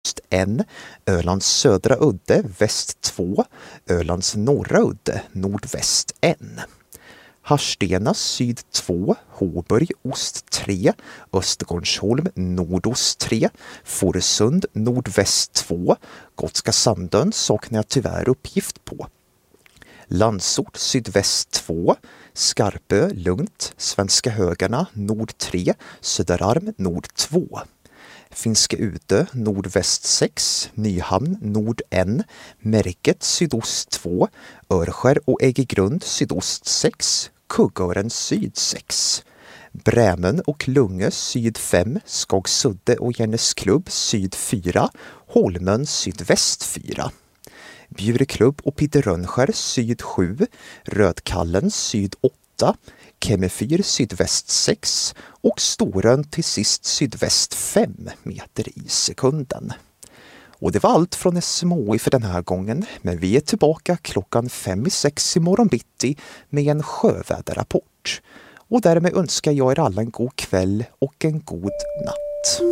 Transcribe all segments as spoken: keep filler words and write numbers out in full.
öst en, Ölands södra udde väst två, Ölands norra udde nordväst en. Harstena syd två, Håburg ost tre, Östergårdsholm nordost tre, Fårösund nordväst två, Gotska Sandön saknar jag tyvärr uppgift på. Landsort sydväst två, Skarpö lugnt, Svenska Högarna nord tre, Söderarm nord två. Finska Udö nordväst sex, Nyhamn nord ett, Märket sydost två, Örskär och Äggegrund sydost sex, Kuggören syd sex. Brämen och Lungö syd fem, Skagsudde och Järnesklubb syd fyra, Holmön sydväst fyra. Bjureklubb och Pitterönskär syd sju, Rödkallen syd åtta, Kemmefyr sydväst sex och Storön till sist sydväst fem meter i sekunden. Och det var allt från S M H I för den här gången, men vi är tillbaka klockan fem i sex i morgon bitti med en sjöväderrapport. Och därmed önskar jag er alla en god kväll och en god natt.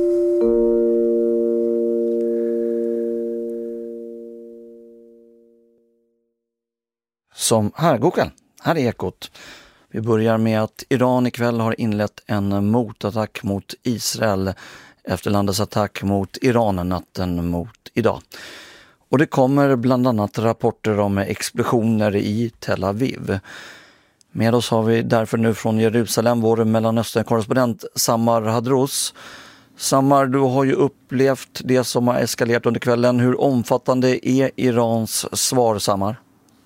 Som här, god kväll. Här är Ekot. Vi börjar med att Iran ikväll har inlett en motattack mot Israel efter landets attack mot Iran natten mot idag. Och det kommer bland annat rapporter om explosioner i Tel Aviv. Med oss har vi därför nu från Jerusalem vår Mellanöstern-korrespondent Samar Hadros. Samar, du har ju upplevt det som har eskalerat under kvällen. Hur omfattande är Irans svar, Samar?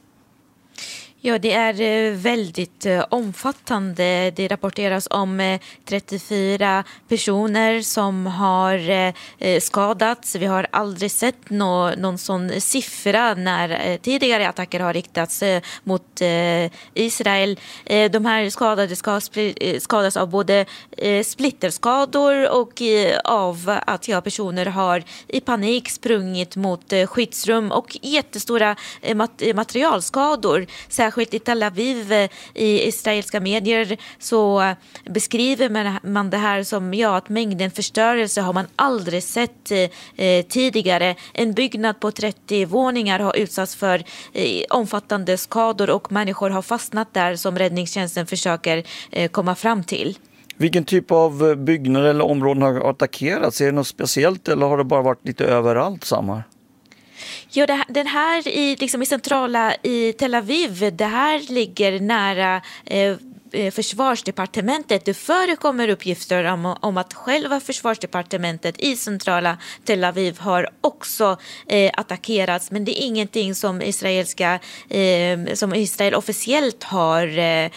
Ja, det är väldigt omfattande. Det rapporteras om trettiofyra personer som har skadats. Vi har aldrig sett nå- någon sån siffra när tidigare attacker har riktats mot Israel. De här skadade ska skadas av både splitterskador och av att ja, personer har i panik sprungit mot skyddsrum och jättestora materialskador. Särskilt i Tel Aviv i israeliska medier så beskriver man det här som ja, att mängden förstörelse har man aldrig sett eh, tidigare. En byggnad på trettio våningar har utsatts för eh, omfattande skador och människor har fastnat där som räddningstjänsten försöker eh, komma fram till. Vilken typ av byggnader eller områden har attackerats? Är det något speciellt eller har det bara varit lite överallt, Samar? Ja, det, den här i, liksom i centrala i Tel Aviv, det här ligger nära eh, försvarsdepartementet. Det förekommer uppgifter om, om att själva försvarsdepartementet i centrala Tel Aviv har också eh, attackerats, men det är ingenting som israeliska eh, som Israel officiellt har eh,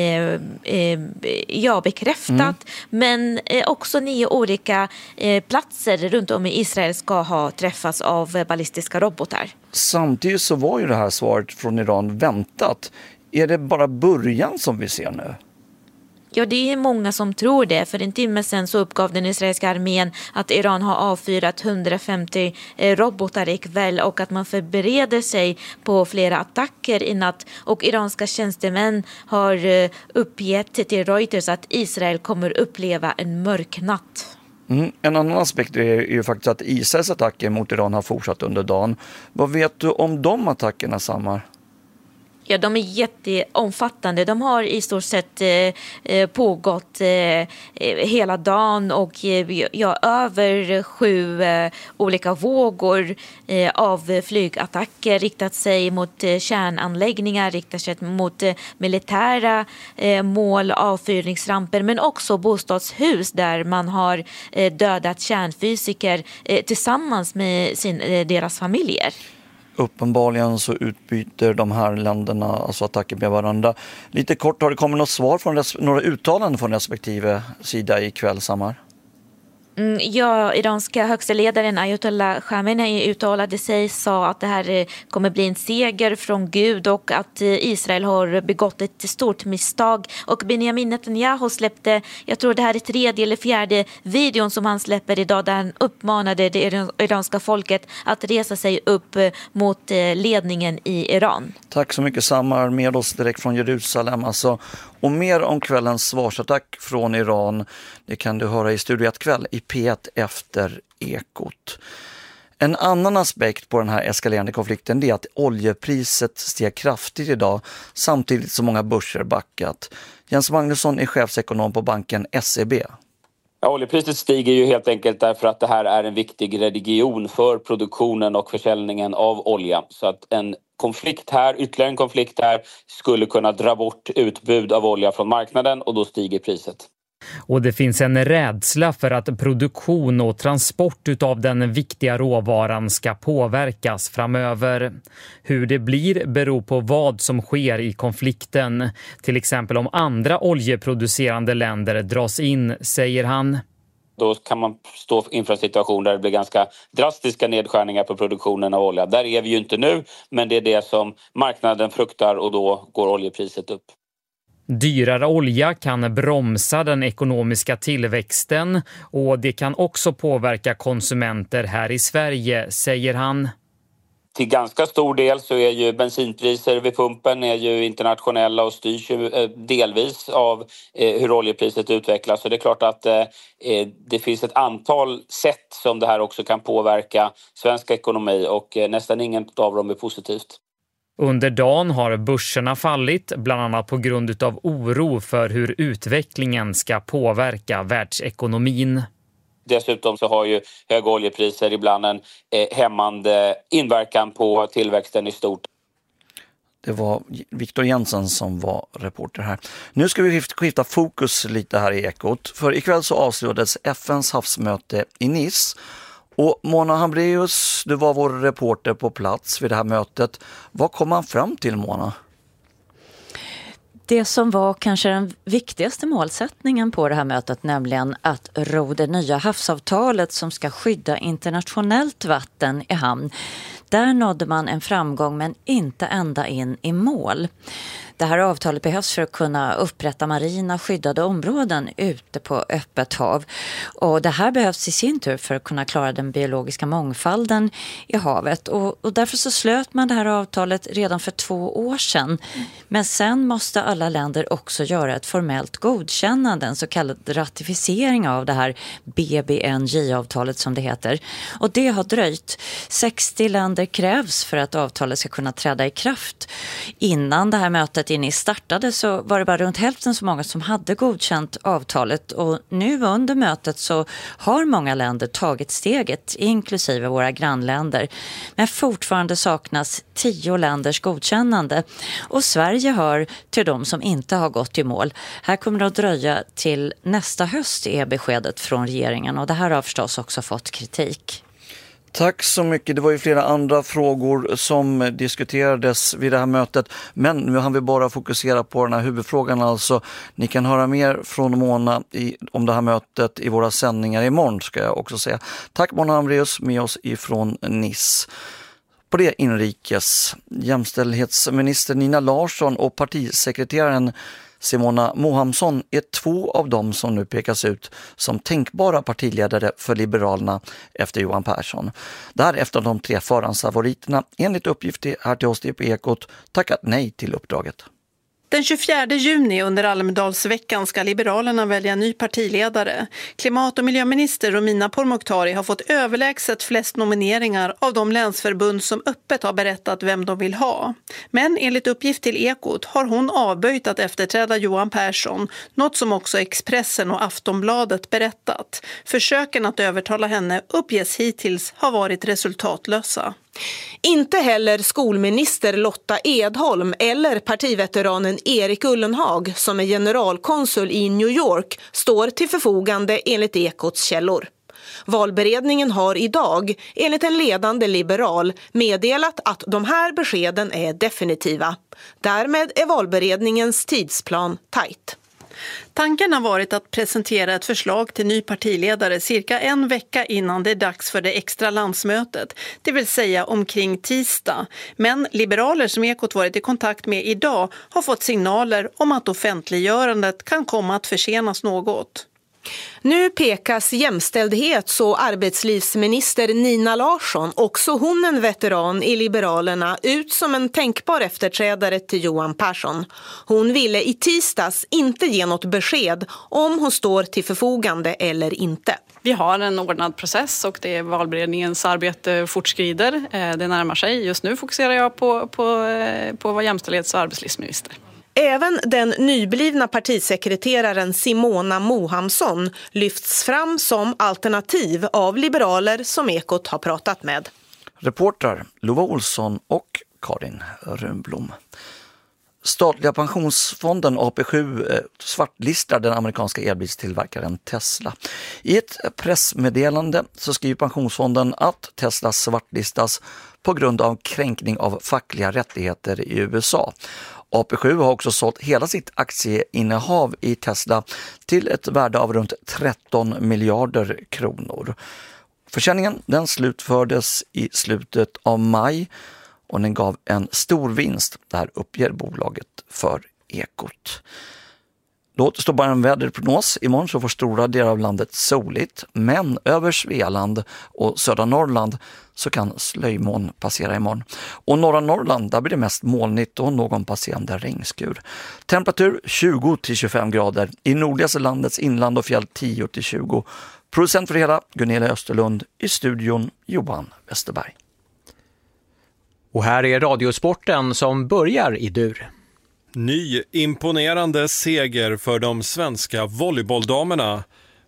eh, ja, bekräftat, mm. men eh, också nio olika eh, platser runt om i Israel ska ha träffats av ballistiska robotar. Samtidigt så var ju det här svaret från Iran väntat. Är det bara början som vi ser nu? Ja, det är många som tror det. För en timme sedan så uppgav den israeliska armén att Iran har avfyrat hundrafemtio robotar ikväll och att man förbereder sig på flera attacker i natt. Och iranska tjänstemän har uppgett till Reuters att Israel kommer uppleva en mörk natt. Mm. En annan aspekt är ju faktiskt att Israels attacker mot Iran har fortsatt under dagen. Vad vet du om de attackerna, Samar? Ja, de är jätteomfattande. De har i stort sett eh, pågått eh, hela dagen och eh, ja, över sju eh, olika vågor eh, av flygattacker riktat sig mot eh, kärnanläggningar, riktat sig mot eh, militära eh, mål, avfyrningsramper, men också bostadshus där man har eh, dödat kärnfysiker eh, tillsammans med sin, eh, deras familjer. Uppenbarligen så utbyter de här länderna alltså attacker med varandra. Lite kort, har det kommit något svar från res- några uttalanden från respektive sida ikväll, Samar? Mm, ja, iranska högsta ledaren Ayatollah Khamenei uttalade sig, sa att det här kommer bli en seger från Gud och att Israel har begått ett stort misstag. Och Benjamin Netanyahu släppte, jag tror det här är tredje eller fjärde videon som han släpper idag, där han uppmanade det iranska folket att resa sig upp mot ledningen i Iran. Tack så mycket, Samar, med oss direkt från Jerusalem alltså. Och mer om kvällens svarsattack från Iran, det kan du höra i Studio ett kväll i P ett efter Ekot. En annan aspekt på den här eskalerande konflikten är att oljepriset steg kraftigt idag samtidigt som många börser backat. Jens Magnusson är chefsekonom på banken S E B. Ja, oljepriset stiger ju helt enkelt därför att det här är en viktig region för produktionen och försäljningen av olja. Så att en konflikt här, ytterligare en konflikt här, skulle kunna dra bort utbud av olja från marknaden och då stiger priset. Och det finns en rädsla för att produktion och transport av den viktiga råvaran ska påverkas framöver. Hur det blir beror på vad som sker i konflikten. Till exempel om andra oljeproducerande länder dras in, säger han. Då kan man stå inför en situation där det blir ganska drastiska nedskärningar på produktionen av olja. Där är vi ju inte nu, men det är det som marknaden fruktar och då går oljepriset upp. Dyrare olja kan bromsa den ekonomiska tillväxten och det kan också påverka konsumenter här i Sverige, säger han. Till ganska stor del så är ju bensinpriser vid pumpen är ju internationella och styrs ju delvis av hur oljepriset utvecklas. Så det är klart att det finns ett antal sätt som det här också kan påverka svensk ekonomi och nästan ingen av dem är positivt. Under dagen har börserna fallit, bland annat på grund av oro för hur utvecklingen ska påverka världsekonomin. Dessutom så har ju höga oljepriser ibland en eh, hämmande inverkan på tillväxten i stort. Det var Viktor Jensen som var reporter här. Nu ska vi skifta fokus lite här i Ekot. För ikväll så avslutades F N:s havsmöte i Nice. Och Mona Hambraeus, du var vår reporter på plats vid det här mötet. Vad kom man fram till, Mona? Det som var kanske den viktigaste målsättningen på det här mötet, nämligen att ro det nya havsavtalet som ska skydda internationellt vatten i hamn. Där nådde man en framgång men inte ända in i mål. Det här avtalet behövs för att kunna upprätta marina skyddade områden ute på öppet hav. Och det här behövs i sin tur för att kunna klara den biologiska mångfalden i havet. Och, och därför så slöt man det här avtalet redan för två år sedan. Men sen måste alla länder också göra ett formellt godkännande, en så kallad ratificering av det här B B N J-avtalet som det heter. Och det har dröjt. sextio länder krävs för att avtalet ska kunna träda i kraft. Innan det här mötet i Nice startade så var det bara runt hälften så många som hade godkänt avtalet, och nu under mötet så har många länder tagit steget, inklusive våra grannländer. Men fortfarande saknas tio länders godkännande, och Sverige hör till de som inte har gått i mål. Här kommer det att dröja till nästa höst, är beskedet från regeringen, och det här har förstås också fått kritik. Tack så mycket. Det var ju flera andra frågor som diskuterades vid det här mötet. Men nu har vi bara fokusera på den här huvudfrågan. Alltså, ni kan höra mer från Mona i, om det här mötet i våra sändningar imorgon, ska jag också säga. Tack Mona Hambraeus med oss ifrån Nice. På det inrikes, jämställdhetsminister Nina Larsson och partisekreteraren Simona Mohamsson är två av dem som nu pekas ut som tänkbara partiledare för Liberalerna efter Johan Persson. Där efter de tre förhandsfavoriterna, enligt uppgift här till oss på Ekot, tackat nej till uppdraget. Den tjugofjärde juni under Almedalsveckan ska Liberalerna välja ny partiledare. Klimat- och miljöminister Romina Pourmokhtari har fått överlägset flest nomineringar av de länsförbund som öppet har berättat vem de vill ha. Men enligt uppgift till Ekot har hon avböjt att efterträda Johan Persson, något som också Expressen och Aftonbladet berättat. Försöken att övertala henne uppges hittills ha varit resultatlösa. Inte heller skolminister Lotta Edholm eller partiveteranen Erik Ullenhag, som är generalkonsul i New York, står till förfogande enligt Ekots källor. Valberedningen har idag, enligt en ledande liberal, meddelat att de här beskeden är definitiva. Därmed är valberedningens tidsplan tajt. Tanken har varit att presentera ett förslag till ny partiledare cirka en vecka innan det är dags för det extra landsmötet, det vill säga omkring tisdag. Men liberaler som Ekot varit i kontakt med idag har fått signaler om att offentliggörandet kan komma att försenas något. Nu pekas jämställdhets- och arbetslivsminister Nina Larsson, också hon en veteran i Liberalerna, ut som en tänkbar efterträdare till Johan Persson. Hon ville i tisdags inte ge något besked om hon står till förfogande eller inte. Vi har en ordnad process och det är valberedningens arbete fortskrider. Det närmar sig. Just nu fokuserar jag på, på, på att vara jämställdhets- och arbetslivsminister. Även den nyblivna partisekreteraren Simona Mohamsson lyfts fram som alternativ av liberaler som Ekot har pratat med. Reportrar Lova Olsson och Karin Rönnblom. Statliga pensionsfonden A P sju svartlistar den amerikanska elbilstillverkaren Tesla. I ett pressmeddelande så skriver pensionsfonden att Tesla svartlistas på grund av kränkning av fackliga rättigheter i U S A. A P sju har också sålt hela sitt aktieinnehav i Tesla till ett värde av runt tretton miljarder kronor. Försäljningen den slutfördes i slutet av maj och den gav en stor vinst. Där uppger bolaget för Ekot. Då återstår bara en väderprognos. Imorgon så får stora delar av landet soligt, men över Svealand och södra Norrland så kan slöjmoln passera imorgon. Och norra Norrland där blir det mest molnigt och någon passerande regnskur. Temperatur tjugo till tjugofem grader. I nordligaste landets inland och fjäll tio till tjugo. Producent för det hela Gunilla Österlund, i studion Johan Westerberg. Och här är Radiosporten som börjar i dur. Ny imponerande seger för de svenska volleybolldamerna.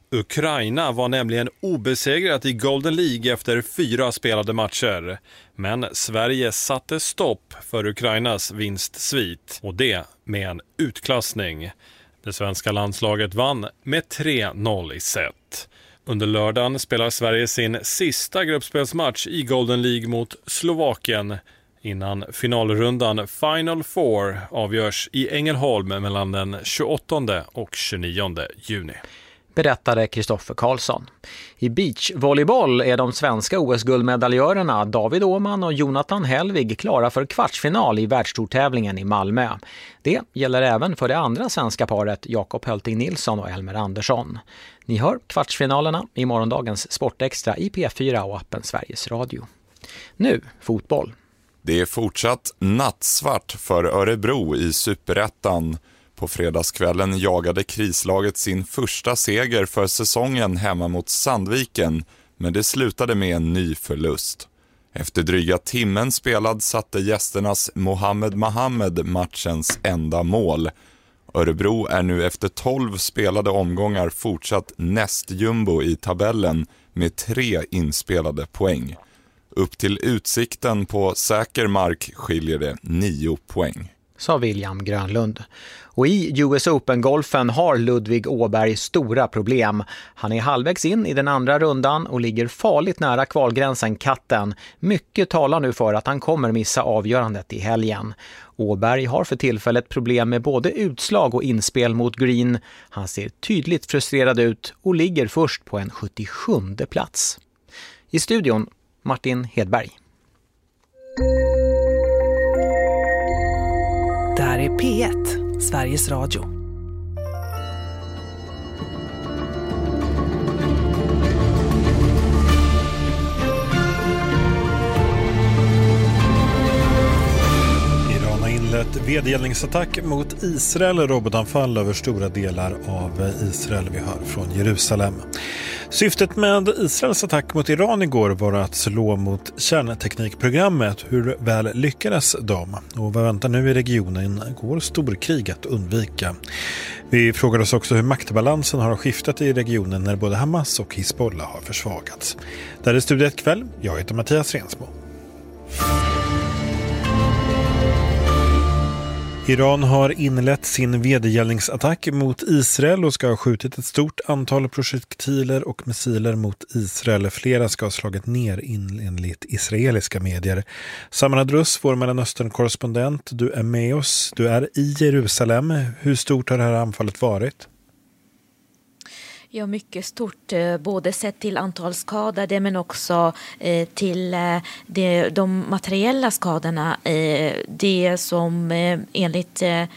Ukraina var nämligen obesegrat i Golden League efter fyra spelade matcher. Men Sverige satte stopp för Ukrainas vinstsvit, och det med en utklassning. Det svenska landslaget vann med tre noll i set. Under lördagen spelar Sverige sin sista gruppspelsmatch i Golden League mot Slovakien innan finalrundan Final Four avgörs i Ängelholm mellan den tjugoåttonde och tjugonionde juni. Berättade Kristoffer Karlsson. I beachvolleyboll är de svenska O S-guldmedaljörerna David Åman och Jonathan Hellvig klara för kvartsfinal i världstourtävlingen i Malmö. Det gäller även för det andra svenska paret Jakob Hölting Nilsson och Elmer Andersson. Ni hör kvartsfinalerna i morgondagens Sportextra i P fyra och appen Sveriges Radio. Nu fotboll. Det är fortsatt nattsvart för Örebro i Superettan. På fredagskvällen jagade krislaget sin första seger för säsongen hemma mot Sandviken, men det slutade med en ny förlust. Efter dryga timmen spelad satte gästernas Mohammed Mohammed matchens enda mål. Örebro är nu efter tolv spelade omgångar fortsatt nästjumbo i tabellen med tre inspelade poäng. Upp till utsikten på säker mark skiljer det nio poäng. Sa William Grönlund. Och i U S Open-golfen har Ludvig Åberg stora problem. Han är halvvägs in i den andra rundan och ligger farligt nära kvalgränsen katten. Mycket talar nu för att han kommer missa avgörandet i helgen. Åberg har för tillfället problem med både utslag och inspel mot green. Han ser tydligt frustrerad ut och ligger först på en sjuttiosjunde plats. I studion Martin Hedberg. Det här är P ett, Sveriges Radio. Iran har inlett vedergällningsattack mot Israel, robotanfall över stora delar av Israel. Vi hör från Jerusalem. Syftet med Israels attack mot Iran igår var att slå mot kärnteknikprogrammet. Hur väl lyckades de? Och vad väntar nu i regionen? Går storkrig att undvika? Vi frågar oss också hur maktbalansen har skiftat i regionen när både Hamas och Hizbollah har försvagats. Där är Studiet kväll. Jag heter Mattias Rensmo. Iran har inlett sin vedergällningsattack mot Israel och ska ha skjutit ett stort antal projektiler och missiler mot Israel. Flera ska ha slagit ner enligt israeliska medier. Saman Adrus, vår Mellanöstern-korrespondent, du är med oss. Du är i Jerusalem. Hur stort har det här anfallet varit? Ja, mycket stort, både sett till antal skadade men också eh, till eh, det, de materiella skadorna. Eh, det som eh, enligt eh,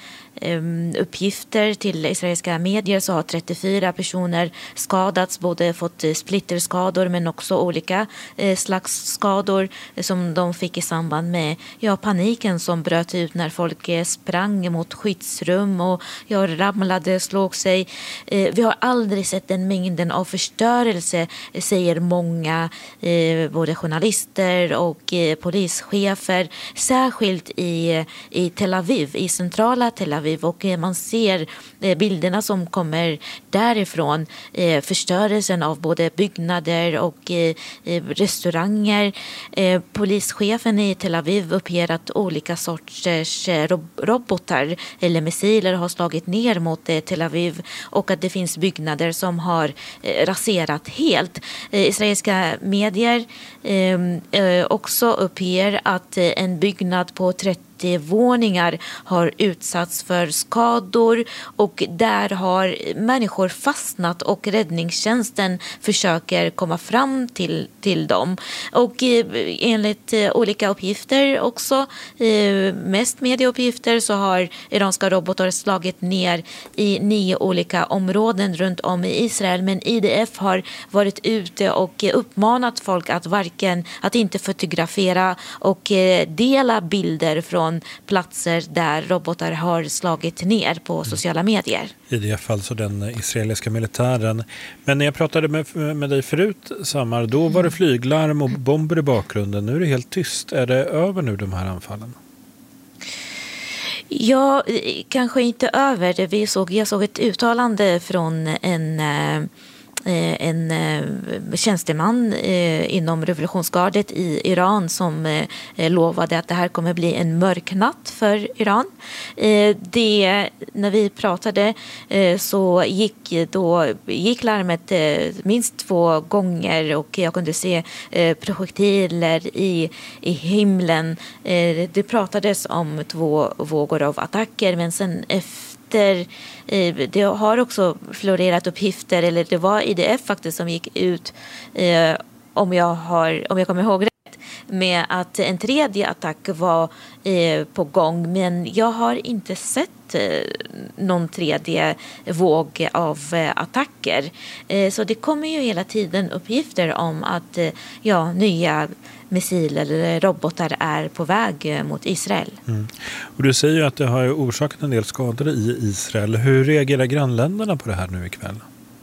uppgifter till israeliska medier så har trettiofyra personer skadats, både fått splitterskador men också olika slags skador som de fick i samband med ja, paniken som bröt ut när folk sprang mot skyddsrum och ja, ramlade, slog sig. Vi har aldrig sett den mängden av förstörelse, säger många, både journalister och polischefer, särskilt i, i Tel Aviv, i centrala Tel Aviv, och man ser bilderna som kommer därifrån, förstörelsen av både byggnader och restauranger. Polischefen i Tel Aviv uppger att olika sorters robotar eller missiler har slagit ner mot Tel Aviv och att det finns byggnader som har raserat helt. Israeliska medier också uppger att en byggnad på trettio våningar har utsatts för skador och där har människor fastnat och räddningstjänsten försöker komma fram till, till dem. Och eh, enligt eh, olika uppgifter också, eh, mest medieuppgifter, så har iranska robotar slagit ner i nio olika områden runt om i Israel, men I D F har varit ute och uppmanat folk att varken att inte fotografera och eh, dela bilder från platser där robotar har slagit ner på sociala medier. I D F, alltså den israeliska militären. Men när jag pratade med, med dig förut, Samar, då var det flyglarm och bomber i bakgrunden. Nu är det helt tyst. Är det över nu, de här anfallen? Ja, kanske inte över. Vi såg, jag såg ett uttalande från en... en tjänsteman inom revolutionsgardet i Iran som lovade att det här kommer bli en mörk natt för Iran. Det, när vi pratade så gick, då, gick larmet minst två gånger och jag kunde se projektiler i, i himlen. Det pratades om två vågor av attacker, men sen efter det har också florerat uppgifter, eller det var I D F faktiskt som gick ut, eh, om, jag har, om jag kommer ihåg rätt, med att en tredje attack var eh, på gång, men jag har inte sett eh, någon tredje våg av eh, attacker. Eh, så det kommer ju hela tiden uppgifter om att eh, ja, nya missiler eller robotar är på väg mot Israel. Mm. Och du säger ju att det har orsakat en del skador i Israel. Hur reagerar grannländerna på det här nu ikväll?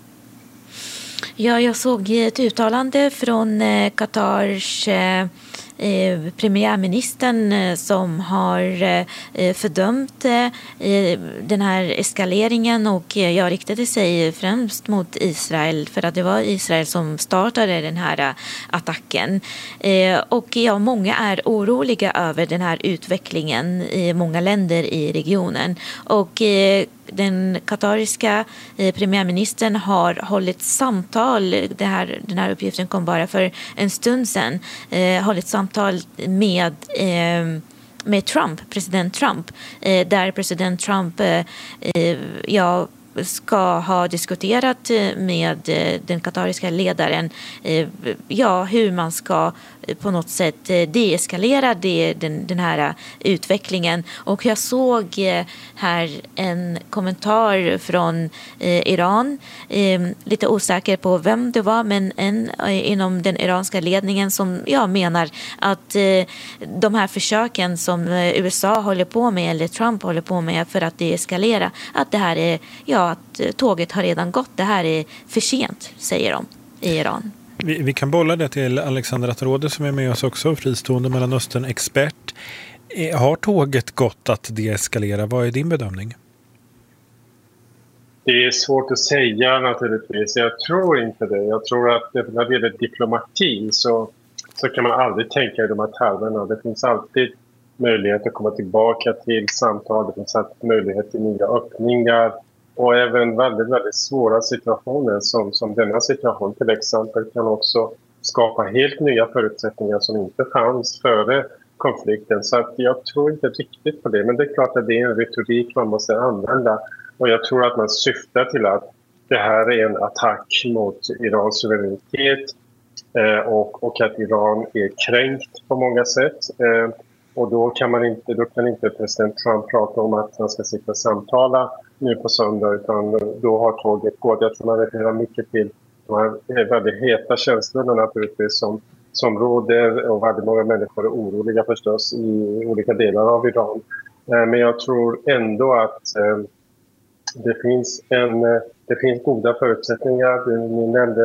Ja, jag såg ett uttalande från eh, Qatars eh, eh, premiärministern eh, som har eh, fördömt eh, den här eskaleringen, och eh, jag riktade sig främst mot Israel för att det var Israel som startade den här eh, attacken. Eh, och ja, många är oroliga över den här utvecklingen i många länder i regionen, och eh, den katariska eh, premiärministern har hållit samtal, det här, den här uppgiften kom bara för en stund sedan, eh, hållit samtal med, eh, med Trump, president Trump, eh, där president Trump eh, eh, ja, ska ha diskuterat med den katariska ledaren ja, hur man ska på något sätt deeskalera det, den, den här utvecklingen. Och jag såg här en kommentar från eh, Iran, eh, lite osäker på vem det var, men en eh, inom den iranska ledningen som jag menar att eh, de här försöken som eh, U S A håller på med, eller Trump håller på med för att deeskalera, att det här är, ja, att tåget har redan gått, det här är för sent, säger de i Iran. Vi, vi kan bolla det till Alexander Attarode som är med oss också, fristående Mellanöstern-expert. Har tåget gått att deeskalera? Vad är din bedömning? Det är svårt att säga naturligtvis. Jag tror inte det. Jag tror att när det gäller diplomati så, så kan man aldrig tänka i de här termerna. Det finns alltid möjlighet att komma tillbaka till samtal. Det finns alltid möjlighet till nya öppningar. Och även väldigt, väldigt svåra situationer som, som denna situation till exempel kan också skapa helt nya förutsättningar som inte fanns före konflikten. Så att jag tror inte riktigt på det. Men det är klart att det är en retorik man måste använda. Och jag tror att man syftar till att det här är en attack mot Irans suveränitet eh, och, och att Iran är kränkt på många sätt. Eh, Och då kan man inte, då kan inte president Trump prata om att han ska sitta och samtala nu på söndag, utan då har tåget gått. Jag tror man refererar mycket till de här väldigt heta känslorna naturligtvis som, som råder, och väldigt många människor är oroliga förstås i olika delar av Iran. Men jag tror ändå att det finns, en, det finns goda förutsättningar. Ni nämnde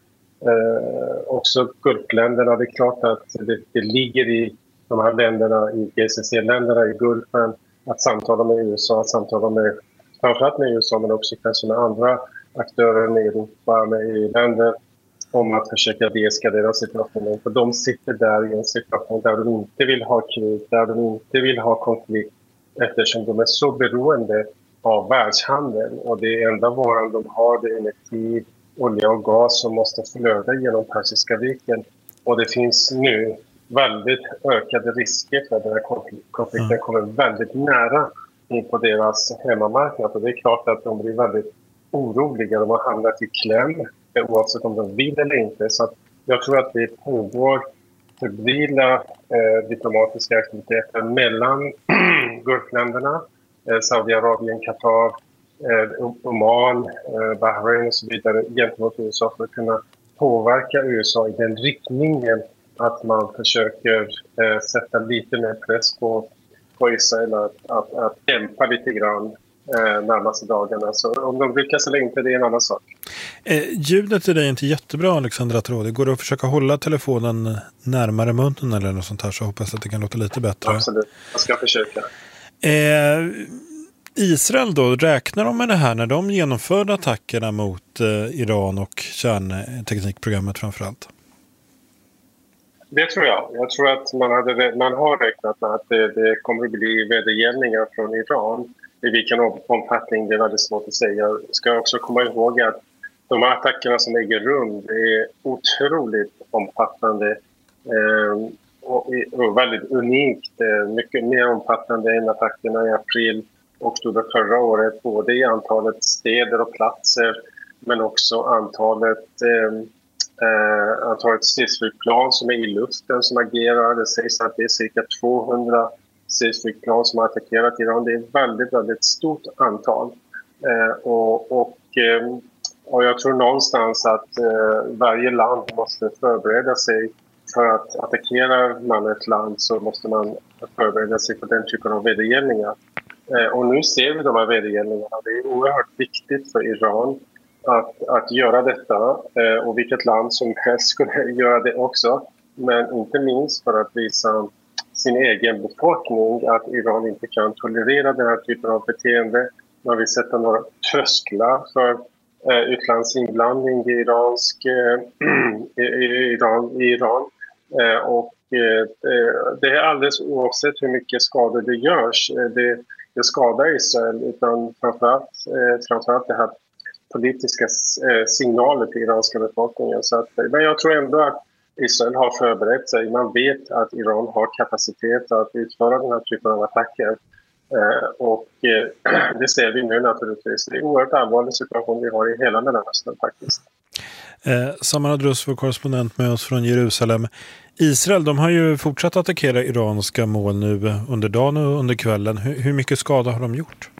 eh, också Gulfländerna. Det är klart att det, det ligger i de här länderna, i G C C-länderna i Gulfen, att samtala med U S A, att samtala med, framförallt med U S A men också kanske med andra aktörer i Europa, med E U-länder, om att försöka deeskalera situationen. För de sitter där i en situation där de inte vill ha krig, där de inte vill ha konflikt, eftersom de är så beroende av världshandeln, och det enda varan de har, det är energi, olja och gas som måste flöda genom Persiska viken. Och det finns nu väldigt ökade risker för att den här konflikten kommer väldigt nära in på deras hemmamarknad. Och det är klart att de blir väldigt oroliga. De har hamnat i kläm oavsett om de vill eller inte. Så att jag tror att det pågår febrila eh, diplomatiska aktiviteter mellan Gulfländerna, eh, Saudiarabien, Qatar, eh, Oman, eh, Bahrain och så vidare gentemot U S A för att kunna påverka U S A i den riktningen att man försöker eh, sätta lite mer press på, på Israel att, att, att dämpa lite grann eh, närmaste dagarna. Så om de lyckas eller inte, det är en annan sak. Eh, ljudet i dig är inte jättebra, Alexandra Trådi. Går det att försöka hålla telefonen närmare munnen eller något sånt här, så hoppas att det kan låta lite bättre. Absolut, jag ska försöka. Eh, Israel då, räknar de med det här när de genomförde attackerna mot eh, Iran och kärnteknikprogrammet framförallt? Det tror jag. Jag tror att man, hade, man har räknat med att det, det kommer att bli vedergällningar från Iran. I vilken omfattning, det är väldigt svårt att säga. Jag ska också komma ihåg att de här attackerna som äger rum är otroligt omfattande eh, och, och väldigt unikt. Eh, mycket mer omfattande än attackerna i april och oktober förra året. Både i antalet städer och platser, men också antalet... Eh, Uh, antalet stridsflygplan som är i luften som agerar. Det sägs att det är cirka tvåhundra stridsflygplan som har attackerat Iran. Det är ett väldigt, väldigt stort antal. Uh, och, och, uh, och jag tror någonstans att uh, varje land måste förbereda sig för att attackera man ett land, så måste man förbereda sig för den typen av vedergällningar. Uh, och nu ser vi de här vedergällningarna. Det är oerhört viktigt för Iran Att, att göra detta, eh, och vilket land som helst skulle göra det också. Men inte minst för att visa sin egen befolkning att Iran inte kan tolerera den här typen av beteende. Man vill sätta några trösklar för eh, utlandsinblandning i, iransk, eh, i, i Iran. I Iran. Eh, och eh, det är alldeles oavsett hur mycket skador det görs. Det, det skadar Israel, utan framförallt, eh, framförallt det här politiska signaler till iranska befolkningen. Så att, men jag tror ändå att Israel har förberett sig. Man vet att Iran har kapacitet att utföra den här typen av attacker. Eh, och eh, det ser vi nu naturligtvis. Det är en oerhört allvarlig situation vi har i hela Mellanöstern faktiskt. Eh, Samar Adrus, vår korrespondent med oss från Jerusalem. Israel, de har ju fortsatt attackera iranska mål nu under dagen och under kvällen. Hur, hur mycket skada har de gjort?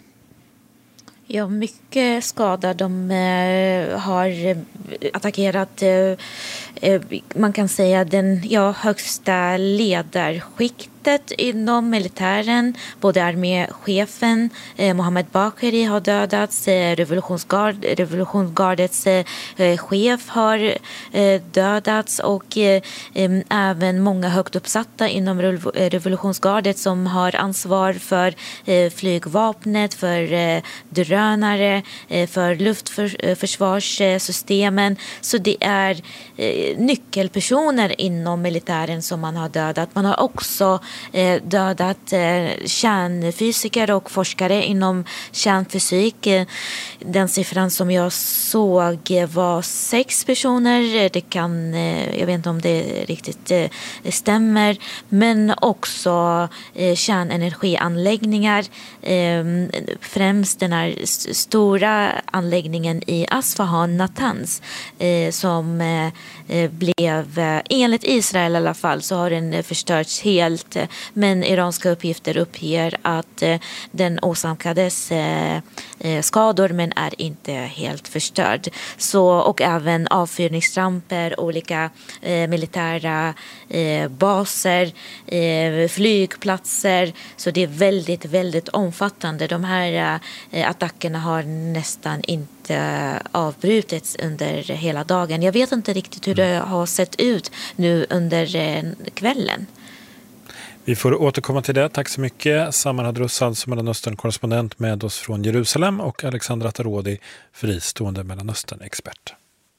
Ja, mycket skada. De eh, har attackerat, eh, man kan säga, den ja, högsta ledarskiktet inom militären. Både arméchefen eh, Mohammed Bagheri har dödats, eh, revolutionsgard, revolutionsgardets eh, chef har eh, dödats, och eh, eh, även många högt uppsatta inom revolutionsgardet som har ansvar för eh, flygvapnet, för eh, drönare, eh, för luftförsvarssystemen. Så det är eh, nyckelpersoner inom militären som man har dödat. Man har också eh, dödat eh, kärnfysiker och forskare inom kärnfysik. Eh, den siffran som jag såg var sex personer. Det kan, eh, jag vet inte om det riktigt eh, stämmer, men också eh, kärnenergianläggningar. Eh, främst den här stora anläggningen i Asfahan, Natanz, eh, som eh, blev, eh, enligt Israel i alla fall, så har den förstörts helt. Men iranska uppgifter uppger att den åsamkades skador men är inte helt förstörd. Så, och även avfyrningsramper, olika militära baser, flygplatser. Så det är väldigt, väldigt omfattande. De här attackerna har nästan inte avbrutits under hela dagen. Jag vet inte riktigt hur det har sett ut nu under kvällen. Vi får återkomma till det. Tack så mycket. Samar Hadrussad som Mellanöstern-korrespondent med oss från Jerusalem och Alexandra Tarodi, fristående Mellanöstern-expert.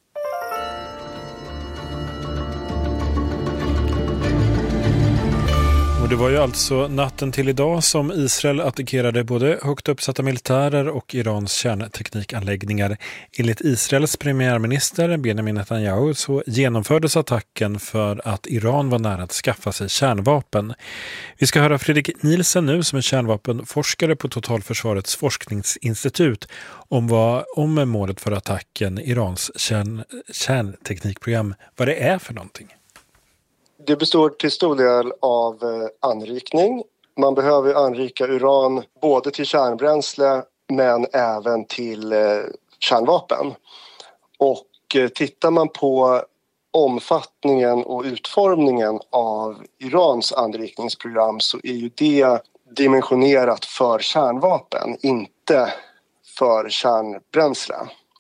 Och det var ju alltså natten till idag som Israel attackerade både högt uppsatta militärer och Irans kärnteknikanläggningar. Enligt Israels premiärminister Benjamin Netanyahu så genomfördes attacken för att Iran var nära att skaffa sig kärnvapen. Vi ska höra Fredrik Nielsen nu som är kärnvapenforskare på Totalförsvarets forskningsinstitut om, vad, om målet för attacken, Irans kärn, kärnteknikprogram, vad det är för någonting. Det består till stor del av anrikning. Man behöver anrika uran både till kärnbränsle men även till kärnvapen. Och tittar man på omfattningen och utformningen av Irans anrikningsprogram så är ju det dimensionerat för kärnvapen, inte för kärnbränsle.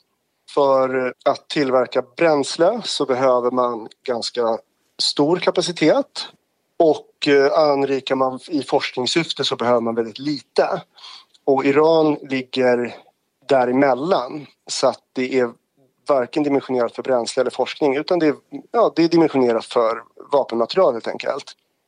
För att tillverka bränsle så behöver man ganska stor kapacitet och anrikar man i forskningssyfte så behöver man väldigt lite. Och Iran ligger däremellan så att det är varken dimensionerat för bränsle eller forskning utan det är, ja, det är dimensionerat för vapenmaterial helt enkelt.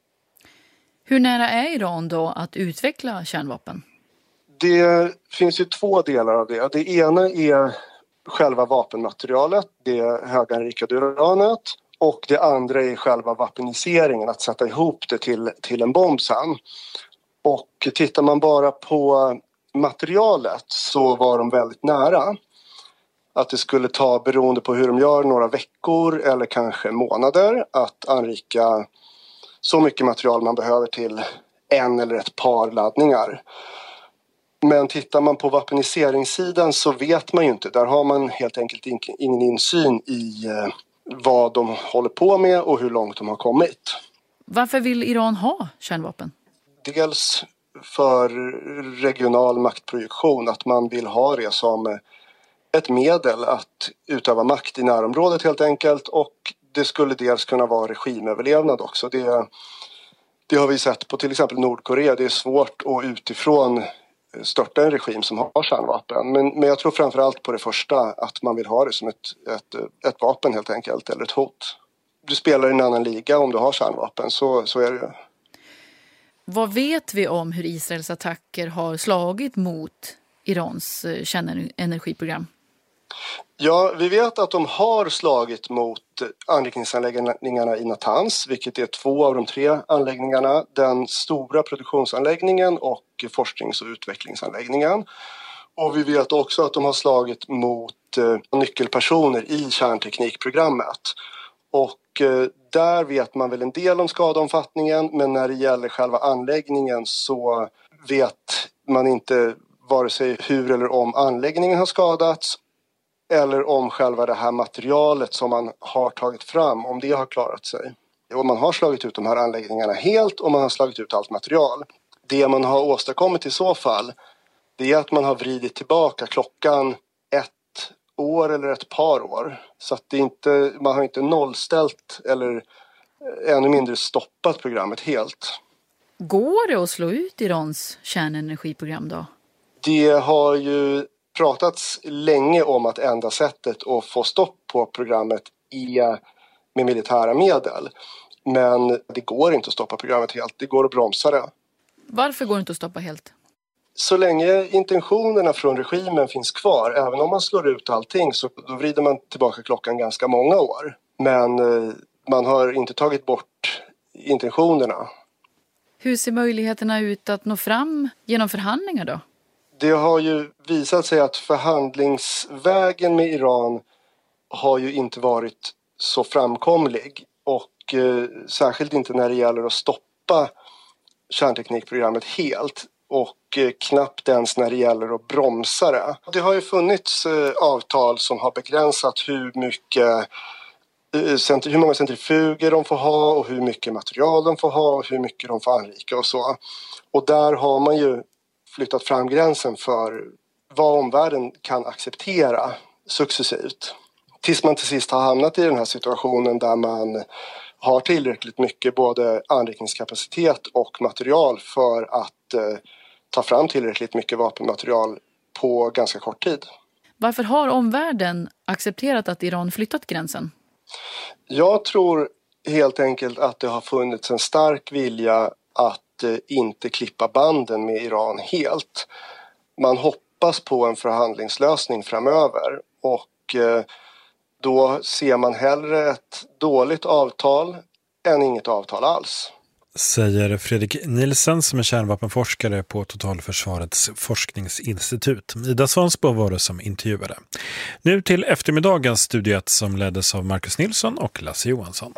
Hur nära är Iran då att utveckla kärnvapen? Det finns ju två delar av det. Det ena är själva vapenmaterialet, det höganrikade uranet. Och det andra är själva vapeniseringen, att sätta ihop det till, till en bomb sen. Och tittar man bara på materialet så var de väldigt nära. Att det skulle ta, beroende på hur de gör, några veckor eller kanske månader att anrika så mycket material man behöver till en eller ett par laddningar. Men tittar man på vapeniseringssidan så vet man ju inte. Där har man helt enkelt ingen insyn i vad de håller på med och hur långt de har kommit. Varför vill Iran ha kärnvapen? Dels för regional maktprojektion, att man vill ha det som ett medel att utöva makt i närområdet helt enkelt, och det skulle dels kunna vara regimöverlevnad också. Det, det har vi sett på till exempel Nordkorea. Det är svårt att utifrån störta en regim som har kärnvapen. Men, men jag tror framförallt på det första, att man vill ha det som ett, ett, ett vapen helt enkelt, eller ett hot. Du spelar i en annan liga om du har kärnvapen, så, så är det ju. Vad vet vi om hur Israels attacker har slagit mot Irans kärnenergiprogram? Ja, vi vet att de har slagit mot anrikningsanläggningarna i Natanz, vilket är två av de tre anläggningarna. Den stora produktionsanläggningen och forsknings- och utvecklingsanläggningen. Och vi vet också att de har slagit mot nyckelpersoner i kärnteknikprogrammet. Och där vet man väl en del om skadeomfattningen, men när det gäller själva anläggningen så vet man inte vare sig hur eller om anläggningen har skadats eller om själva det här materialet som man har tagit fram, om det har klarat sig. Och man har slagit ut de här anläggningarna helt och man har slagit ut allt material. Det man har åstadkommit i så fall, det är att man har vridit tillbaka klockan ett år eller ett par år. Så att det inte, man har inte nollställt eller ännu mindre stoppat programmet helt. Går det att slå ut Irans kärnenergiprogram då? Det har ju pratats länge om att enda sättet att få stopp på programmet är med militära medel. Men det går inte att stoppa programmet helt, det går att bromsa det. Varför går det inte att stoppa helt? Så länge intentionerna från regimen finns kvar, även om man slår ut allting, så då vrider man tillbaka klockan ganska många år. Men eh, man har inte tagit bort intentionerna. Hur ser möjligheterna ut att nå fram genom förhandlingar då? Det har ju visat sig att förhandlingsvägen med Iran har ju inte varit så framkomlig. Och eh, särskilt inte när det gäller att stoppa kärnteknikprogrammet helt och knappt ens när det gäller att bromsa det. Det har ju funnits avtal som har begränsat hur mycket hur många centrifuger de får ha och hur mycket material de får ha och hur mycket de får anrika och så. Och där har man ju flyttat fram gränsen för vad omvärlden kan acceptera successivt. Tills man till sist har hamnat i den här situationen där man har tillräckligt mycket både anrikningskapacitet och material för att eh, ta fram tillräckligt mycket vapenmaterial på ganska kort tid. Varför har omvärlden accepterat att Iran flyttat gränsen? Jag tror helt enkelt att det har funnits en stark vilja att eh, inte klippa banden med Iran helt. Man hoppas på en förhandlingslösning framöver och eh, då ser man hellre ett dåligt avtal än inget avtal alls. Säger Fredrik Nielsen som är kärnvapenforskare på Totalförsvarets forskningsinstitut. Ida Svansbo var det som intervjuade. Nu till eftermiddagens studiet som leddes av Marcus Nilsson och Lasse Johansson.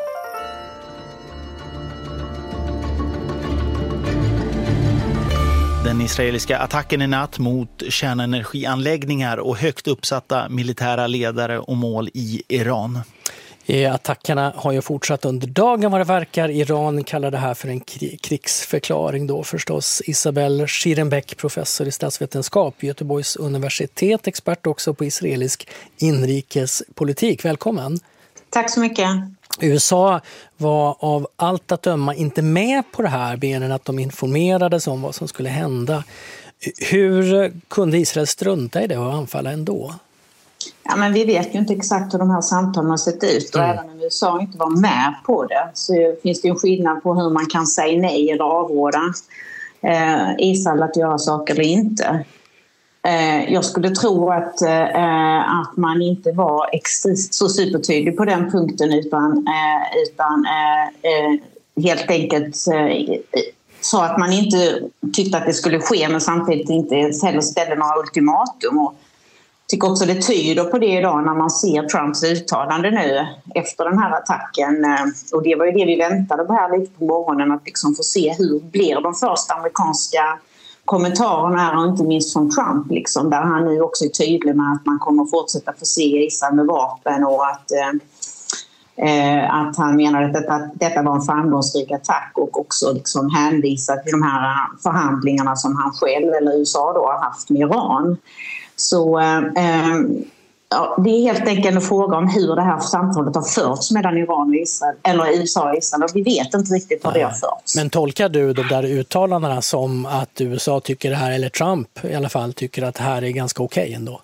Den israeliska attacken i natt mot kärnenergianläggningar och högt uppsatta militära ledare och mål i Iran. Attackerna har ju fortsatt under dagen vad det verkar. Iran kallar det här för en krigsförklaring då förstås. Isabel Shirenbeck, professor i statsvetenskap vid Göteborgs universitet, expert också på israelisk inrikespolitik. Välkommen. Tack så mycket. U S A var av allt att döma inte med på det här, mer än att de informerades om vad som skulle hända. Hur kunde Israel strunta i det och anfalla ändå? Ja, men vi vet ju inte exakt hur de här samtalen har sett ut och mm. även om U S A inte var med på det så finns det ju en skillnad på hur man kan säga nej eller avråda eh, Israel att göra saker eller inte. Eh, jag skulle tro att, eh, att man inte var extra, så supertydlig på den punkten utan, eh, utan eh, eh, helt enkelt eh, sa att man inte tyckte att det skulle ske men samtidigt inte heller ställde några ultimatum. Och jag tycker också det tyder på det idag när man ser Trumps uttalande nu efter den här attacken. Och det var ju det vi väntade på här lite på morgonen, att liksom få se hur blir de första amerikanska kommentarerna här, och inte minst från Trump, liksom, där han nu också är tydlig med att man kommer fortsätta förse Israel med vapen och att, eh, att han menar att detta, detta var en framgångsrik attack och också liksom hänvisar till de här förhandlingarna som han själv eller U S A då har haft med Iran. Så eh, ja, det är helt enkelt en fråga om hur det här samtalet har förts mellan Iran och Israel, eller U S A och Israel, och vi vet inte riktigt hur det har förts. Men tolkar du de där uttalandena som att U S A tycker det här, eller Trump i alla fall tycker att det här är ganska okej ändå?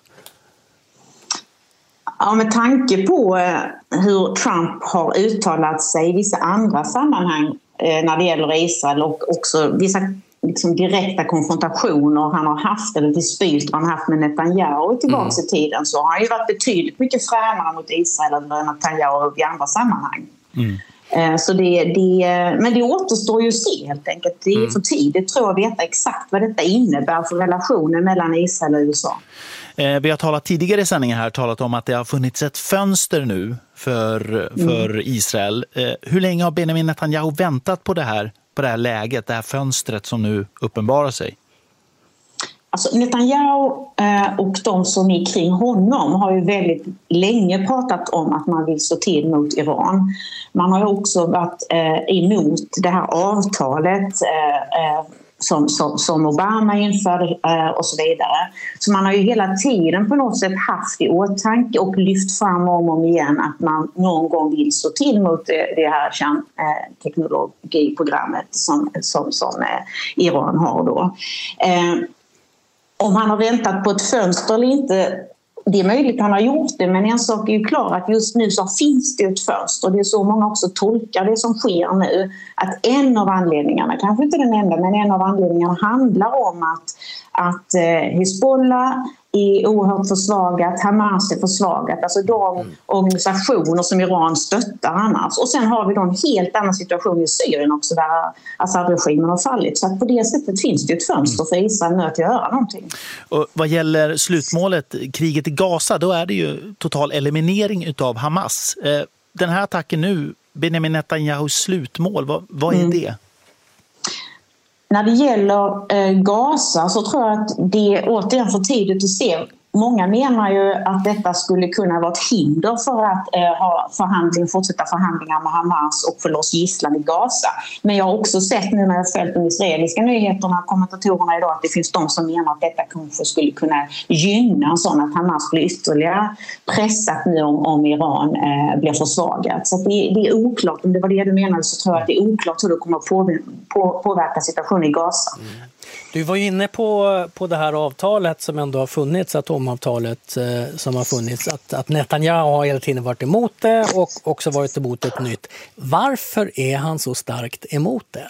Ja, med tanke på hur Trump har uttalat sig i vissa andra sammanhang eh, när det gäller Israel och också vissa liksom direkta konfrontationer han har haft eller dispyter han har haft med Netanyahu tillbaka mm. i tiden, så har han ju varit betydligt mycket fränare mot Israel än Netanyahu i andra sammanhang. Mm. Så det, det, men det återstår ju att se helt enkelt. Det är mm. för tidigt tror jag att veta exakt vad detta innebär för relationen mellan Israel och U S A. Vi har talat tidigare i sändningen här talat om att det har funnits ett fönster nu för, för mm. Israel. Hur länge har Benjamin Netanyahu väntat på det här? på det här läget, det här fönstret som nu uppenbarar sig? Alltså Netanyahu eh, och de som är kring honom har ju väldigt länge pratat om att man vill stå till mot Iran. Man har ju också varit eh, emot det här avtalet eh, eh, som, som, som Obama införde eh, och så vidare. Så man har ju hela tiden på något sätt haft i åtanke och lyft fram om och om igen att man någon gång vill stå till mot det, det här kärnteknologiprogrammet som, som, som eh, Iran har då. Eh, om han har väntat på ett fönster eller inte, det är möjligt att han har gjort det, men en sak är ju klar att just nu så finns det ett fönster. Det är så många också tolkar det som sker nu. Att en av anledningarna, kanske inte den enda, men en av anledningarna handlar om att, att Hezbollah är oerhört försvagat, Hamas är försvagat. Alltså de mm. organisationer som Iran stöttar annars. Och sen har vi då en helt annan situation i Syrien också där Assad-regimen har fallit. Så att på det sättet finns det ett fönster för Israel nu att göra någonting. Och vad gäller slutmålet, kriget i Gaza, då är det ju total eliminering utav Hamas. Den här attacken nu, Benjamin Netanyahus slutmål, vad, vad är mm. det? när det gäller eh, Gaza så tror jag att det är återigen för tidigt att se. Många menar ju att detta skulle kunna vara ett hinder för att eh, ha förhandling, fortsätta förhandlingar med Hamas och få loss gisslan i Gaza. Men jag har också sett nu när jag följt de israeliska nyheterna och kommentatorerna idag att det finns de som menar att detta kanske skulle kunna gynna en sån att Hamas blir ytterligare pressat nu om, om Iran eh, blir försvagat. Så det, det är oklart, om det var det du menade så tror jag att det är oklart hur det kommer att på, på, påverka situationen i Gaza. Mm. Du var ju inne på, på det här avtalet som ändå har funnits, atomavtalet eh, som har funnits, att, att Netanyahu har hela tiden varit emot det och också varit emot ett nytt. Varför är han så starkt emot det?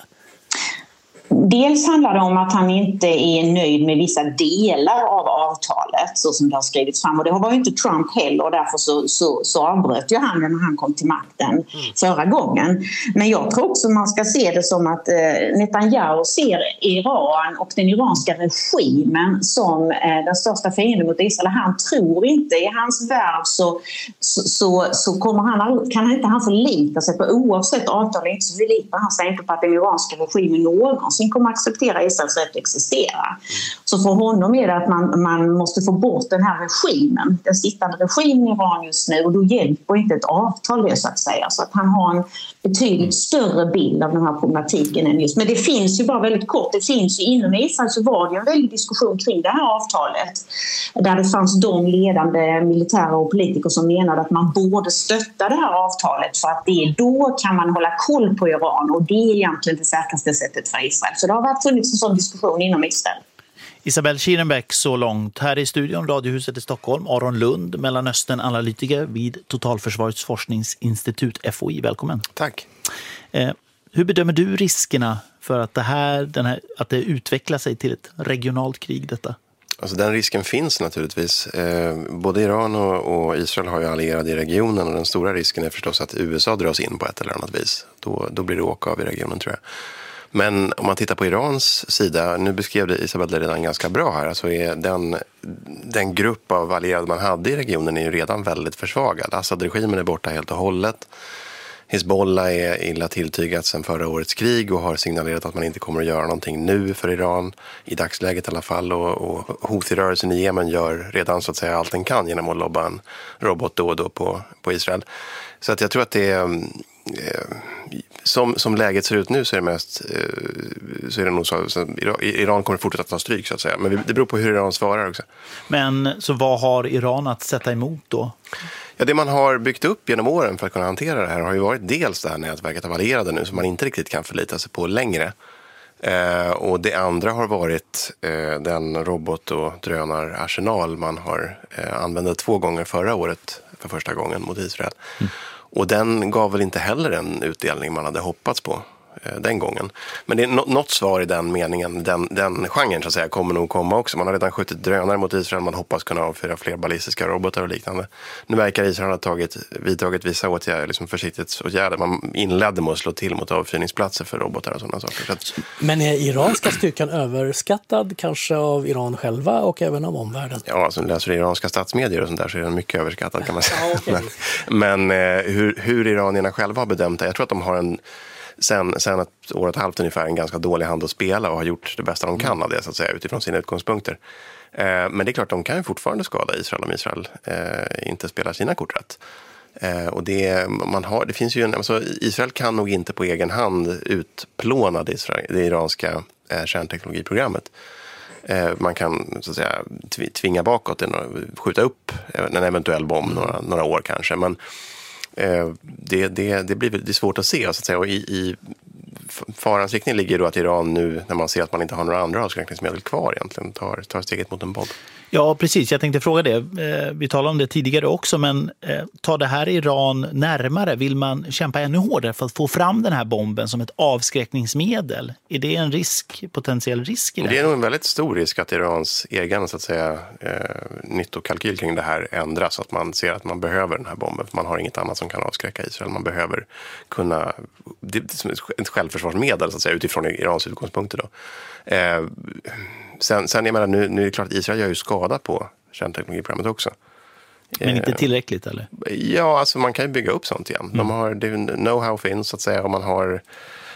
Dels handlar det om att han inte är nöjd med vissa delar av avtalet så som det har skrivits fram. Och det var ju inte Trump heller och därför så, så, så avbröt ju han när han kom till makten mm. förra gången. Men jag tror också man ska se det som att eh, Netanyahu ser Iran och den iranska regimen som eh, den största fienden mot Israel. Han tror inte, i hans värld så, så, så, så kommer han, kan inte han förlita sig på oavsett avtal, inte så förlitar han sig inte på att den iranska regimen någonsin kommer acceptera Israels rätt att existera. Så för honom är det att man, man måste få bort den här regimen, den sittande regimen i Iran just nu, och då hjälper inte ett avtal det så att säga. Så att han har en betydligt större bild av den här problematiken än just. Men det finns ju bara väldigt kort, det finns ju inom Israel så var det en väldig diskussion kring det här avtalet där det fanns de ledande militärer och politiker som menade att man borde stötta det här avtalet för att det då kan man hålla koll på Iran och det är egentligen det säkraste sättet för Israel. Så det har varit funnits en sån diskussion inom Israel. Isabelle Schierenbeck så långt. Här i studion, Radiohuset i Stockholm. Aron Lund, Mellanöstern-analytiker vid Totalförsvarets forskningsinstitut F O I. Välkommen. Tack. Eh, hur bedömer du riskerna för att det, här, den här, att det utvecklar sig till ett regionalt krig detta? Alltså den risken finns naturligtvis. Eh, både Iran och, och Israel har ju allierade i regionen och den stora risken är förstås att U S A dras in på ett eller annat vis. Då, då blir det åka av i regionen tror jag. Men om man tittar på Irans sida, nu beskrev det Isabelle redan ganska bra här, så är den, den grupp av allierade man hade i regionen är ju redan väldigt försvagad. Assad-regimen är borta helt och hållet. Hezbollah är illa tilltygat sedan förra årets krig och har signalerat att man inte kommer att göra någonting nu för Iran, i dagsläget i alla fall. Och, och Houthi-rörelsen i Jemen gör redan så att säga allt den kan genom att lobba en robot då och då på, på Israel. Så att jag tror att det är... Eh, som, som läget ser ut nu så är det mest eh, så är det nog så, så Iran kommer fortsätta ta stryk så att säga, men det beror på hur Iran svarar också. Men så vad har Iran att sätta emot då? Ja, det man har byggt upp genom åren för att kunna hantera det här har ju varit dels det här nätverket av allierade nu som man inte riktigt kan förlita sig på längre. Eh, och det andra har varit eh, den robot- och drönararsenal man har eh, använde två gånger förra året för första gången mot Israel. Mm. Och den gav väl inte heller en utdelning man hade hoppats på eh, den gången. Men det är no- något svar i den meningen, den, den genren så att säga, kommer nog komma också. Man har redan skjutit drönare mot Israel, man hoppas kunna avfyra fler ballistiska robotar och liknande. Nu verkar Israel ha tagit, vidtagit vissa åtgärder, liksom försiktighetsåtgärder. Man inledde med att slå till mot avfyrningsplatser för robotar och sådana saker. Så att... Men är iranska styrkan överskattad kanske av Iran själva och även av omvärlden? Ja, alltså läser iranska statsmedier och sånt där så är den mycket överskattad kan man säga. Ja, okay. Men, men eh, hur, hur iranierna själva har bedömt det, jag tror att de har en sen, sen ett år och ett halvt ungefär en ganska dålig hand att spela och har gjort det bästa de kan av det så att säga utifrån sina utgångspunkter. Eh, men det är klart, de kan ju fortfarande skada Israel om Israel eh, inte spelar sina kort rätt. Eh, och det, man har, det finns ju en, alltså Israel kan nog inte på egen hand utplåna det, Israel, det iranska eh, kärnteknologiprogrammet. Eh, man kan så att säga tvinga bakåt och skjuta upp en eventuell bomb några, några år kanske, men Det, det, det blir det är svårt att se så att säga. Och i, i farans riktning ligger då att Iran nu när man ser att man inte har några andra avskräckningsmedel kvar egentligen tar, tar steget mot en bomb. Ja, precis. Jag tänkte fråga det. Vi talade om det tidigare också, men tar det här Iran närmare? Vill man kämpa ännu hårdare för att få fram den här bomben som ett avskräckningsmedel? Är det en risk, potentiell risk i det? Det är nog en väldigt stor risk att Irans egen så att säga, eh, nyttokalkyl kring det här ändras så att man ser att man behöver den här bomben. För man har inget annat som kan avskräcka Israel. Man behöver kunna, det är ett självförsvarsmedel så att säga, utifrån Irans utgångspunkter då. Eh, Sen, sen jag menar, nu, nu är det klart att Israel gör ju skada på kärnteknologiprogrammet också. Men inte tillräckligt eller? Ja, alltså man kan ju bygga upp sånt igen. Mm. De har, det know-how finns så att säga och man har,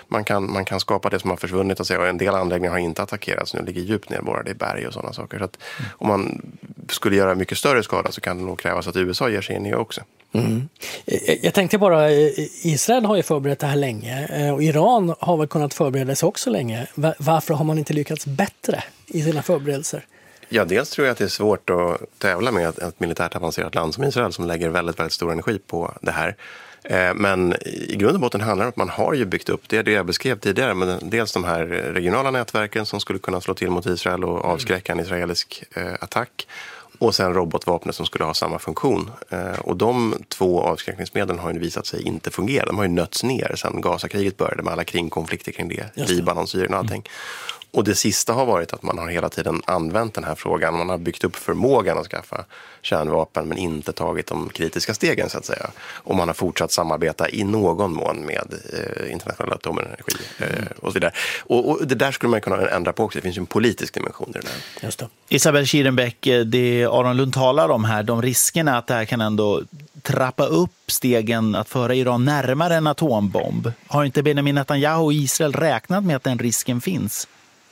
man kan, man kan skapa det som har försvunnit och säga att en del anläggningar har inte attackerats, nu ligger djupt nerborrade i berg och sådana saker. Så att om man skulle göra mycket större skada så kan det nog krävas att U S A ger sig in i också. Mm. Jag tänkte bara, Israel har ju förberett det här länge och Iran har väl kunnat förbereda sig också länge. Varför har man inte lyckats bättre i sina förberedelser? Ja, dels tror jag att det är svårt att tävla med ett militärt avancerat land som Israel som lägger väldigt, väldigt stor energi på det här. Men i grund och botten handlar det om att man har ju byggt upp, det är det jag beskrev tidigare, men dels de här regionala nätverken som skulle kunna slå till mot Israel och avskräcka en israelisk attack. Och sen robotvapnet som skulle ha samma funktion. Och de två avskräckningsmedlen har ju visat sig inte fungera. De har ju nötts ner sedan Gazakriget började med alla kringkonflikter kring det. det. Libanon, Syrien och allting. Mm. Och det sista har varit att man har hela tiden använt den här frågan. Man har byggt upp förmågan att skaffa kärnvapen men inte tagit de kritiska stegen så att säga. Och man har fortsatt samarbeta i någon mån med eh, internationella atomenergi eh, och så vidare. Och, och det där skulle man kunna ändra på också. Det finns ju en politisk dimension i det där. Just det. Isabel Schierenbeck, det Aron Lund talar om här, de riskerna att det här kan ändå trappa upp stegen att föra Iran närmare en atombomb. Har inte Benjamin Netanyahu och Israel räknat med att den risken finns?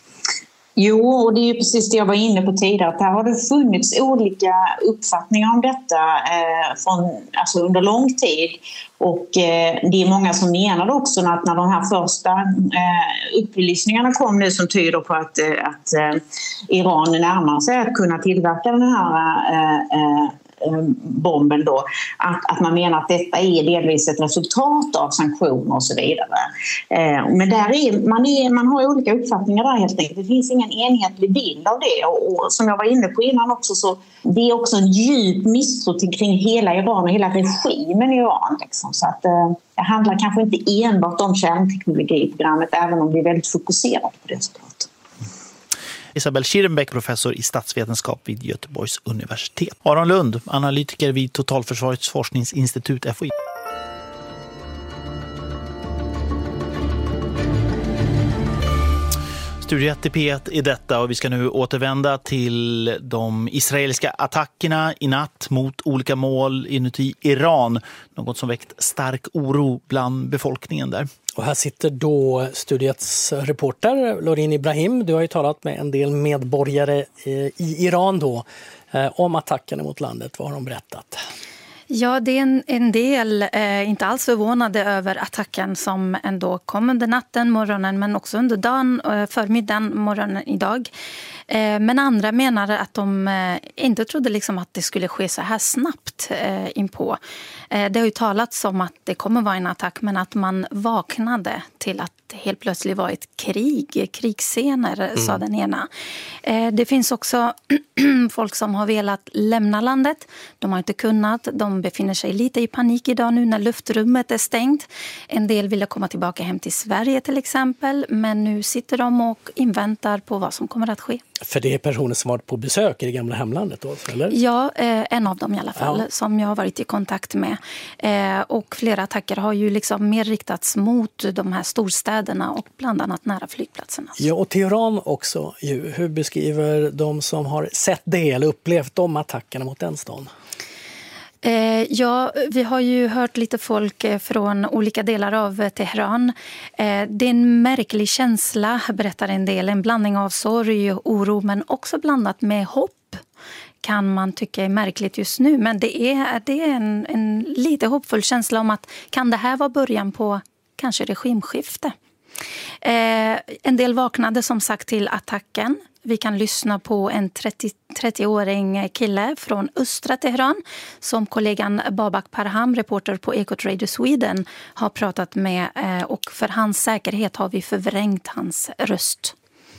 Jo, och det är ju precis det jag var inne på tidigare, att här har det funnits olika uppfattningar om detta eh, från, alltså under lång tid. Och eh, det är många som menar också att när de här första eh, upplysningarna kom nu som tyder på att, eh, att eh, Iran närmar sig att kunna tillverka den här eh, eh, bomben då, att, att man menar att detta är delvis ett resultat av sanktioner och så vidare. Eh, men där är, man, är, man har olika uppfattningar där helt enkelt. Det finns ingen enhetlig bild av det och, och som jag var inne på innan också så det är också en djup misstro till kring hela Iran och hela regimen i Iran. Liksom. Så att eh, det handlar kanske inte enbart om kärnteknologiprogrammet även om det är väldigt fokuserat på det såklart. Isabel Schierenbeck, professor i statsvetenskap vid Göteborgs universitet. Aron Lund, analytiker vid Totalförsvarets forskningsinstitut F O I. Studio ett i P ett i detta och vi ska nu återvända till de israeliska attackerna i natt mot olika mål inuti Iran. Något som väckt stark oro bland befolkningen där. Och här sitter då studiets reporter Lorin Ibrahim. Du har ju talat med en del medborgare i Iran då om attackerna mot landet. Vad har de berättat? Ja, det är en, en del eh, inte alls förvånade över attacken som ändå kom under natten, morgonen men också under dagen, eh, förmiddagen, morgonen idag. Eh, men andra menar att de eh, inte trodde liksom att det skulle ske så här snabbt eh, inpå. Eh, det har ju talats om att det kommer vara en attack men att man vaknade till att det helt plötsligt var ett krig, krigsscener, mm. sa den ena. Eh, det finns också folk som har velat lämna landet. De har inte kunnat. De befinner sig lite i panik idag nu när luftrummet är stängt. En del ville komma tillbaka hem till Sverige till exempel. Men nu sitter de och inväntar på vad som kommer att ske. För det är personer som varit på besök i det gamla hemlandet då, eller? Ja, eh, en av dem i alla fall, ja. Som jag har varit i kontakt med. Eh, och flera attacker har ju liksom mer riktats mot de här storstäderna och bland annat nära flygplatserna. Ja, och till Iran också. Ju. Hur beskriver de som har sett det eller upplevt de attackerna mot den stan? Eh, ja, vi har ju hört lite folk från olika delar av Teheran. Eh, det är en märklig känsla, berättar en del. En blandning av sorg och oro men också blandat med hopp. Kan man tycka är märkligt just nu. Men det är, det är en, en lite hoppfull känsla om att kan det här vara början på kanske regimskifte? Eh, en del vaknade som sagt till attacken. Vi kan lyssna på en trettio-åring kille från östra Teheran som kollegan Babak Parham, reporter på Ekot Radio Sweden, har pratat med. Och för hans säkerhet har vi förvrängt hans röst.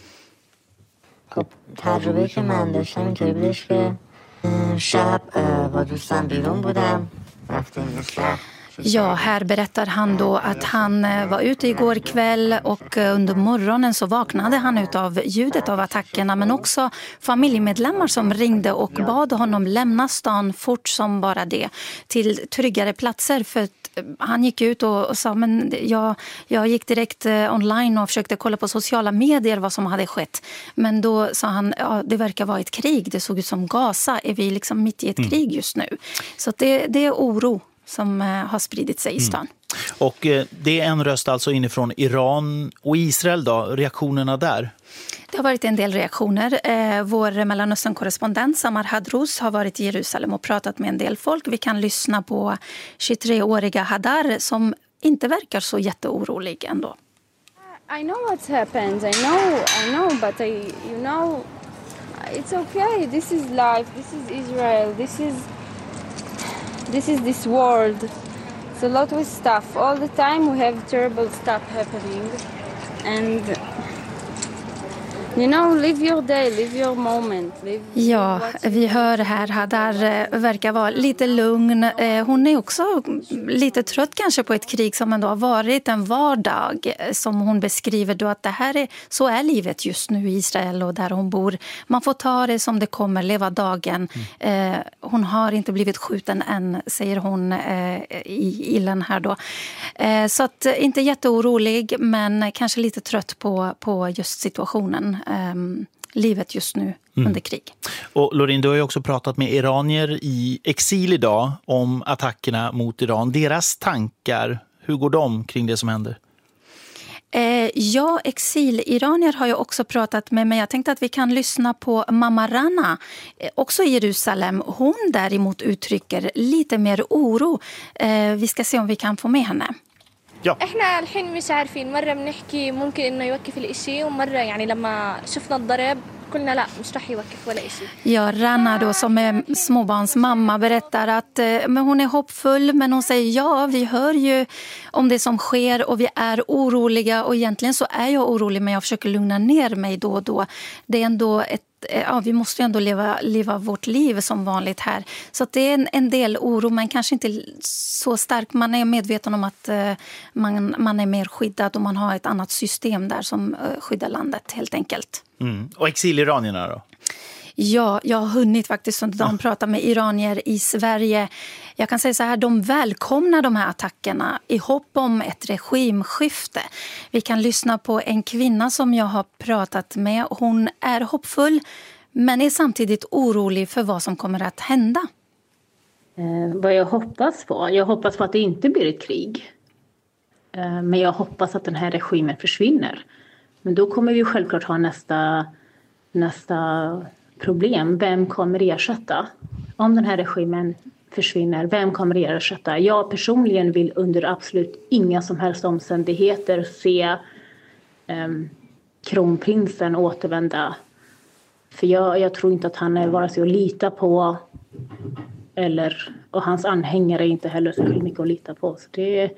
تجربه که من داشتم اینطوری بودش که شب با دوستان بیرون بودم رفتیم مثل Ja, här berättar han då att han var ute igår kväll och under morgonen så vaknade han ut av ljudet av attackerna men också familjemedlemmar som ringde och bad honom lämna stan fort som bara det till tryggare platser för att han gick ut och, och sa men jag, jag gick direkt online och försökte kolla på sociala medier vad som hade skett. Men då sa han ja, det verkar vara ett krig, det såg ut som Gaza, är vi liksom mitt i ett mm. krig just nu. Så det, det är oro som har spridit sig i stan. Och eh, det är en röst alltså inifrån Iran och Israel då, reaktionerna där? Det har varit en del reaktioner. Eh, vår Mellanöstern-korrespondent Samar Hadrous har varit i Jerusalem och pratat med en del folk. Vi kan lyssna på tjugotreåriga Hadar som inte verkar så jätteorolig ändå. I know what's happened. I know, I know, but I, you know, it's okay. This is life. This is Israel. This is, this is this world. It's a lot of stuff. All the time we have terrible stuff happening, and you know, live your day, live your moment. Live ja, vi hör här Hadar verkar vara lite lugn. Hon är också lite trött kanske på ett krig som ändå har varit en vardag, som hon beskriver då att det här är, så är livet just nu i Israel och där hon bor. Man får ta det som det kommer, leva dagen. Mm. Hon har inte blivit skjuten än, säger hon i illen här då. Så att inte jätteorolig, men kanske lite trött på, på just situationen. Um, livet just nu mm. under krig. Och Lorin, du har ju också pratat med iranier i exil idag om attackerna mot Iran. Deras tankar, hur går de kring det som händer? Eh, ja, exil-iranier har jag också pratat med, men jag tänkte att vi kan lyssna på Mamma Rana, eh, också i Jerusalem. Hon däremot uttrycker lite mer oro. Eh, vi ska se om vi kan få med henne. Ja. احنا الحين مش عارفين مرة بنحكي ممكن انه يوقف الاشي ومرة يعني لما شفنا الضرب قلنا لا مش رح يوقف ولا اشي. Ja, Rana då som är småbarnsmamma berättar att men hon är hoppfull, men hon säger ja, vi hör ju om det som sker och vi är oroliga, och egentligen så är jag orolig, men jag försöker lugna ner mig då och då. Det är ändå ett Ja, vi måste ju ändå leva, leva vårt liv som vanligt här. Så att det är en, en del oro, men kanske inte så stark. Man är medveten om att uh, man, man är mer skyddad och man har ett annat system där som uh, skyddar landet helt enkelt. Mm. Och exiliranierna då? Ja, jag har hunnit faktiskt under dagen prata med iranier i Sverige. Jag kan säga så här, de välkomnar de här attackerna i hopp om ett regimskifte. Vi kan lyssna på en kvinna som jag har pratat med. Hon är hoppfull, men är samtidigt orolig för vad som kommer att hända. Eh, vad jag hoppas på? Jag hoppas på att det inte blir ett krig. Eh, men jag hoppas att den här regimen försvinner. Men då kommer vi självklart ha nästa... nästa problem. Vem kommer ersätta? Om den här regimen försvinner, vem kommer ersätta? Jag personligen vill under absolut inga som helst omständigheter se um, kronprinsen återvända. För jag, jag tror inte att han är vare sig att lita på, eller, och hans anhängare är inte heller så mycket att lita på. Så det är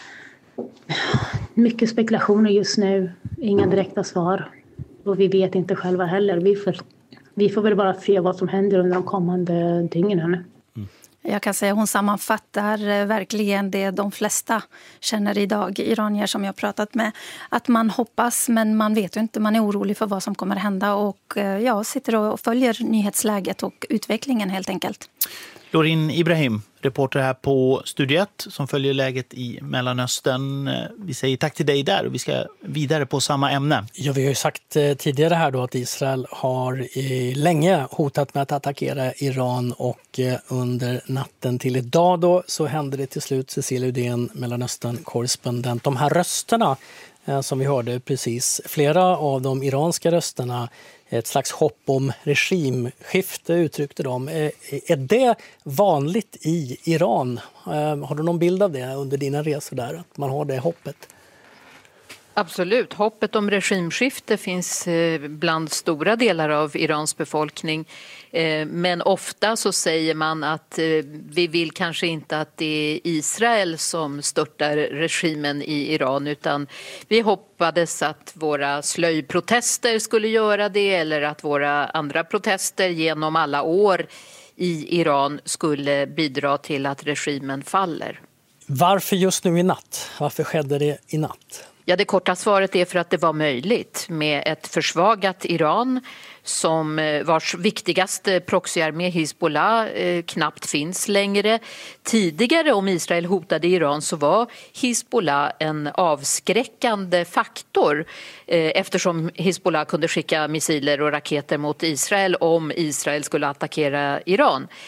mycket spekulationer just nu, inga direkta svar. Och vi vet inte själva heller. Vi får Vi får väl bara se vad som händer under de kommande dygnen. Jag kan säga att hon sammanfattar verkligen det de flesta känner idag, iranier som jag pratat med. Att man hoppas, men man vet ju inte, man är orolig för vad som kommer hända. Och ja, sitter och följer nyhetsläget och utvecklingen helt enkelt. Lorin Ibrahim, reporter här på Studio ett som följer läget i Mellanöstern. Vi säger tack till dig där och vi ska vidare på samma ämne. Ja, vi har ju sagt tidigare här då att Israel har i länge hotat med att attackera Iran, och under natten till idag då så hände det till slut. Cecilia Uddén, Mellanöstern-korrespondent. De här rösterna som vi hörde precis, flera av de iranska rösterna, ett slags hopp om regimskifte uttryckte de. Är det vanligt i Iran? Har du någon bild av det under dina resor där, att man har det hoppet? Absolut. Hoppet om regimskifte finns bland stora delar av Irans befolkning. Men ofta så säger man att vi vill kanske inte att det är Israel som störtar regimen i Iran, utan vi hoppades att våra slöjprotester skulle göra det, eller att våra andra protester genom alla år i Iran skulle bidra till att regimen faller. Varför just nu i natt? Varför skedde det i natt? Ja, det korta svaret är för att det var möjligt med ett försvagat Iran som vars viktigaste proxyarmé Hizbollah eh, knappt finns längre. Tidigare, om Israel hotade Iran, så var Hizbollah en avskräckande faktor eh, eftersom Hizbollah kunde skicka missiler och raketer mot Israel om Israel skulle attackera Iran.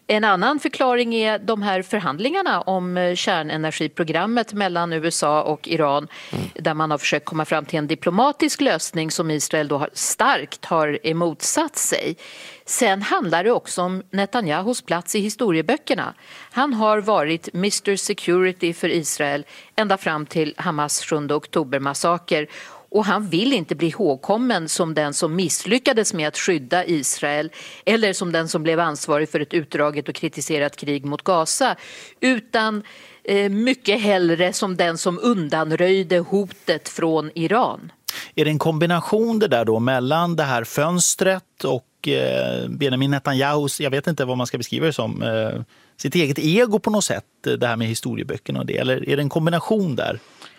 En annan förklaring är de här förhandlingarna om kärnenergiprogrammet mellan U S A och Iran mm. där man har försökt komma fram till en diplomatisk lösning som Israel då starkt har emotsatt sig. Sen handlar det också om Netanyahus plats i historieböckerna. Han har varit mister Security för Israel ända fram till Hamas sjunde oktober-massaker. Och han vill inte bli ihågkommen som den som misslyckades med att skydda Israel eller som den som blev ansvarig för ett utdraget och kritiserat krig mot Gaza, utan eh, mycket hellre som den som undanröjde hotet från Iran. Är det en kombination det där då mellan det här fönstret och eh, Benjamin Netanyahus, jag vet inte vad man ska beskriva det som, eh, sitt eget ego på något sätt, det här med historieböckerna och det, eller är det en kombination där?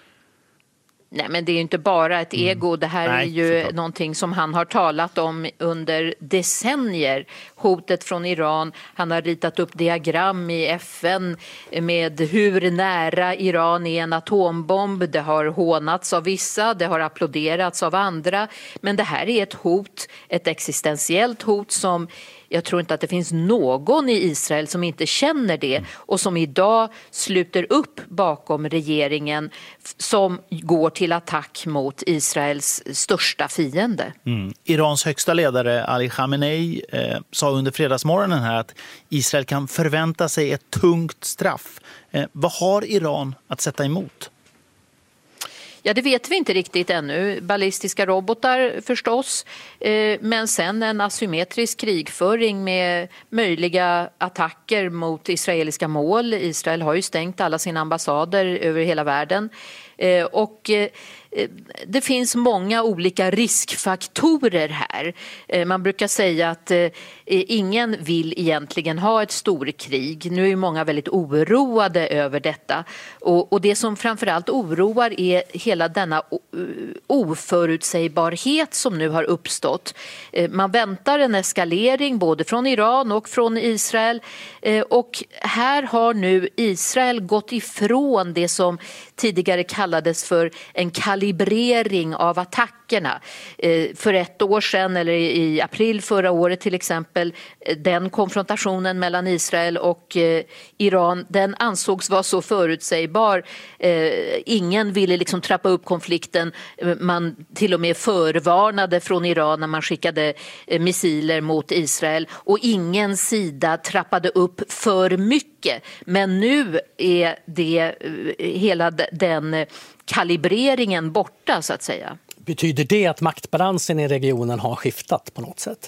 Nej, men det är ju inte bara ett ego. Det här Nej, är ju såklart. någonting som han har talat om under decennier. Hotet från Iran. Han har ritat upp diagram i F N med hur nära Iran är en atombomb. Det har hånats av vissa, det har applåderats av andra. Men det här är ett hot, ett existentiellt hot som jag tror inte att det finns någon i Israel som inte känner det och som idag sluter upp bakom regeringen som går till attack mot Israels största fiende. Mm. Irans högsta ledare Ali Khamenei eh, sa under fredagsmorgonen här att Israel kan förvänta sig ett tungt straff. Eh, vad har Iran att sätta emot? Ja, det vet vi inte riktigt ännu. Ballistiska robotar förstås, eh, men sen en asymmetrisk krigföring med möjliga attacker mot israeliska mål. Israel har ju stängt alla sina ambassader över hela världen. Eh, och eh, det finns många olika riskfaktorer här. Eh, man brukar säga att eh, ingen vill egentligen ha ett storkrig. Nu är ju många väldigt oroade över detta. Och, och det som framförallt oroar är hela denna oförutsägbarhet som nu har uppstått. Eh, man väntar en eskalering både från Iran och från Israel. Eh, och här har nu Israel gått ifrån det som tidigare kallades för en kalibrering av attackerna. För ett år sedan, eller i april förra året till exempel, den konfrontationen mellan Israel och Iran, den ansågs vara så förutsägbar. Ingen ville liksom trappa upp konflikten. Man till och med förvarnade från Iran när man skickade missiler mot Israel, och ingen sida trappade upp för mycket. Men nu är det hela den kalibreringen borta, så att säga. Betyder det att maktbalansen i regionen har skiftat på något sätt?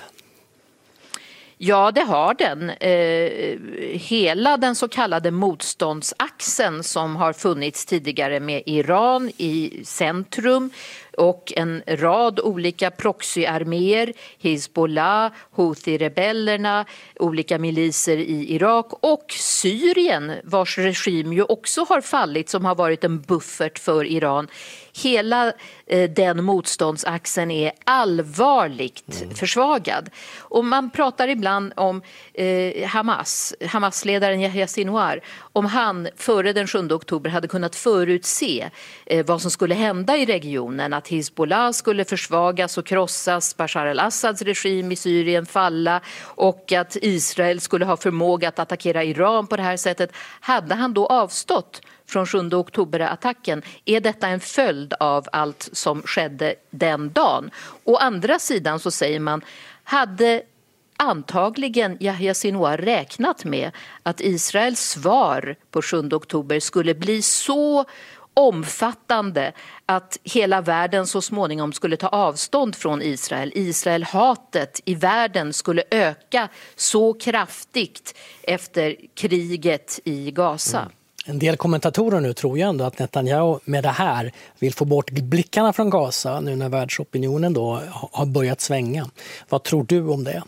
Ja, det har den. Eh, hela den så kallade motståndsaxeln som har funnits tidigare med Iran i centrum och en rad olika proxyarméer, Hezbollah, Houthi-rebellerna, olika miliser i Irak och Syrien, vars regim ju också har fallit, som har varit en buffert för Iran. Hela eh, den motståndsaxeln är allvarligt mm. försvagad. Och man pratar ibland om eh, Hamas, Hamas-ledaren Yahya Sinwar, om han före den sjunde oktober hade kunnat förutse eh, vad som skulle hända i regionen, att Hezbollah skulle försvagas och krossas, Bashar al-Assads regim i Syrien falla och att Israel skulle ha förmåga att attackera Iran på det här sättet. Hade han då avstått från sjunde oktober-attacken? Är detta en följd av allt som skedde den dagen? Å andra sidan så säger man, hade antagligen Yahya Sinwar räknat med att Israels svar på sjunde oktober skulle bli så omfattande att hela världen så småningom skulle ta avstånd från Israel. Israel-hatet i världen skulle öka så kraftigt efter kriget i Gaza. Mm. En del kommentatorer nu tror ju ändå att Netanyahu med det här vill få bort blickarna från Gaza nu när världsopinionen då har börjat svänga. Vad tror du om det?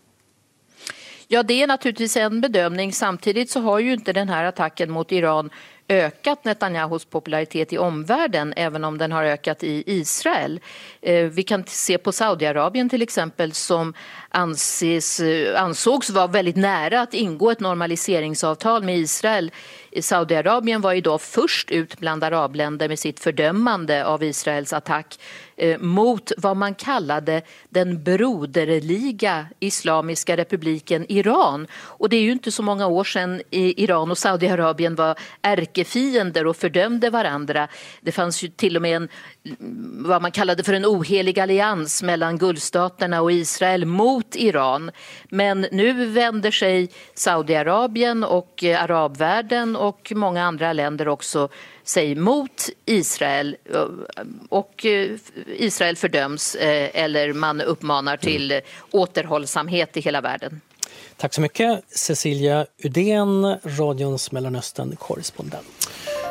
Ja, det är naturligtvis en bedömning. Samtidigt så har ju inte den här attacken mot Iran ökat Netanyahus popularitet i omvärlden, även om den har ökat i Israel. Vi kan se på Saudiarabien till exempel, som anses, ansågs vara väldigt nära att ingå ett normaliseringsavtal med Israel. Saudiarabien var idag först ut bland arabländer med sitt fördömande av Israels attack eh, mot vad man kallade den broderliga Islamiska republiken Iran. Och det är ju inte så många år sedan Iran och Saudiarabien var ärkefiender och fördömde varandra. Det fanns ju till och med en, vad man kallade för en ohelig allians mellan Gulfstaterna och Israel mot Iran. Men nu vänder sig Saudiarabien och arabvärlden och många andra länder också sig mot Israel, och Israel fördöms eller man uppmanar till återhållsamhet i hela världen. Tack så mycket Cecilia Udén, radions Mellanöstern-korrespondent.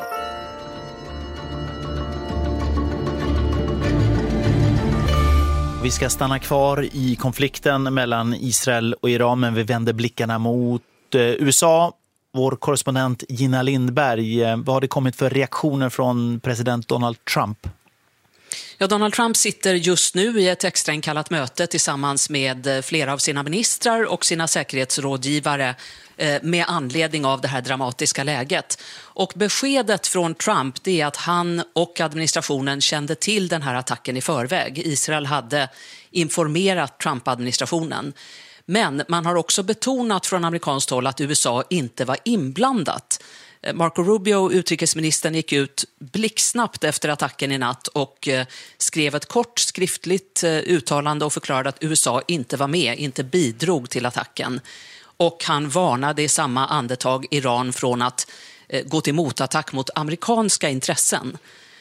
Vi ska stanna kvar i konflikten mellan Israel och Iran, men vi vänder blickarna mot U S A. Vår korrespondent Gina Lindberg, vad har det kommit för reaktioner från president Donald Trump? Ja, Donald Trump sitter just nu i ett extrainkallat möte tillsammans med flera av sina ministrar och sina säkerhetsrådgivare med anledning av det här dramatiska läget. Och beskedet från Trump är att han och administrationen kände till den här attacken i förväg. Israel hade informerat Trump-administrationen. Men man har också betonat från amerikanskt håll att U S A inte var inblandat. Marco Rubio, utrikesministern, gick ut blixtsnabbt efter attacken i natt och skrev ett kort skriftligt uttalande och förklarade att U S A inte var med, inte bidrog till attacken. Och han varnade i samma andetag Iran från att gå till motattack mot amerikanska intressen.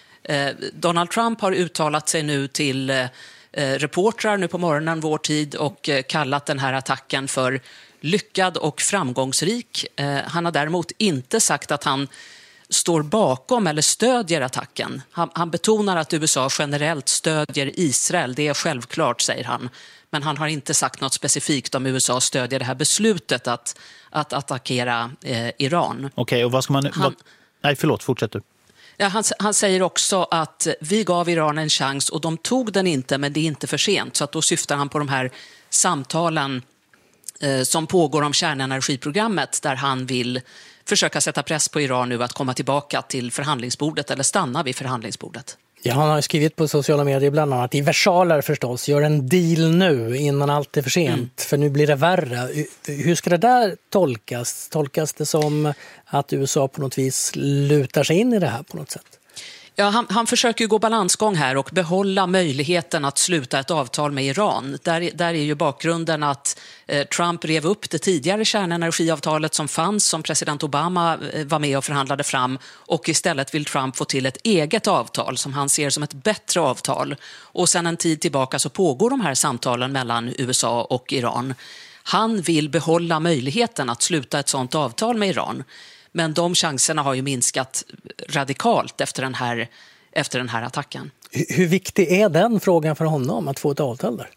Donald Trump har uttalat sig nu till reportrar nu på morgonen vår tid och kallat den här attacken för lyckad och framgångsrik. Han har däremot inte sagt att han står bakom eller stödjer attacken. Han, han betonar att U S A generellt stödjer Israel, det är självklart, säger han. Men han har inte sagt något specifikt om U S A stödjer det här beslutet att, att attackera eh, Iran. Okej, okay, och vad ska man... Han, vad, nej, förlåt, fortsätt du. Ja, han, han säger också att vi gav Iran en chans och de tog den inte, men det är inte för sent. Så att då syftar han på de här samtalen eh, som pågår om kärnenergiprogrammet där han vill försöka sätta press på Iran nu att komma tillbaka till förhandlingsbordet eller stanna vid förhandlingsbordet. Ja, han har skrivit på sociala medier bland annat i versaler förstås. Gör en deal nu innan allt är för sent, mm. för nu blir det värre. Hur ska det där tolkas? Tolkas det som att U S A på något vis lutar sig in i det här på något sätt? Ja, han, han försöker ju gå balansgång här och behålla möjligheten att sluta ett avtal med Iran. Där, där är ju bakgrunden att eh, Trump rev upp det tidigare kärnenergiavtalet som fanns, som president Obama eh, var med och förhandlade fram, och istället vill Trump få till ett eget avtal som han ser som ett bättre avtal. Och sedan en tid tillbaka så pågår de här samtalen mellan U S A och Iran. Han vill behålla möjligheten att sluta ett sådant avtal med Iran. Men de chanserna har ju minskat radikalt efter den här, efter den här attacken. Hur viktig är den frågan för honom att få ett avtal där?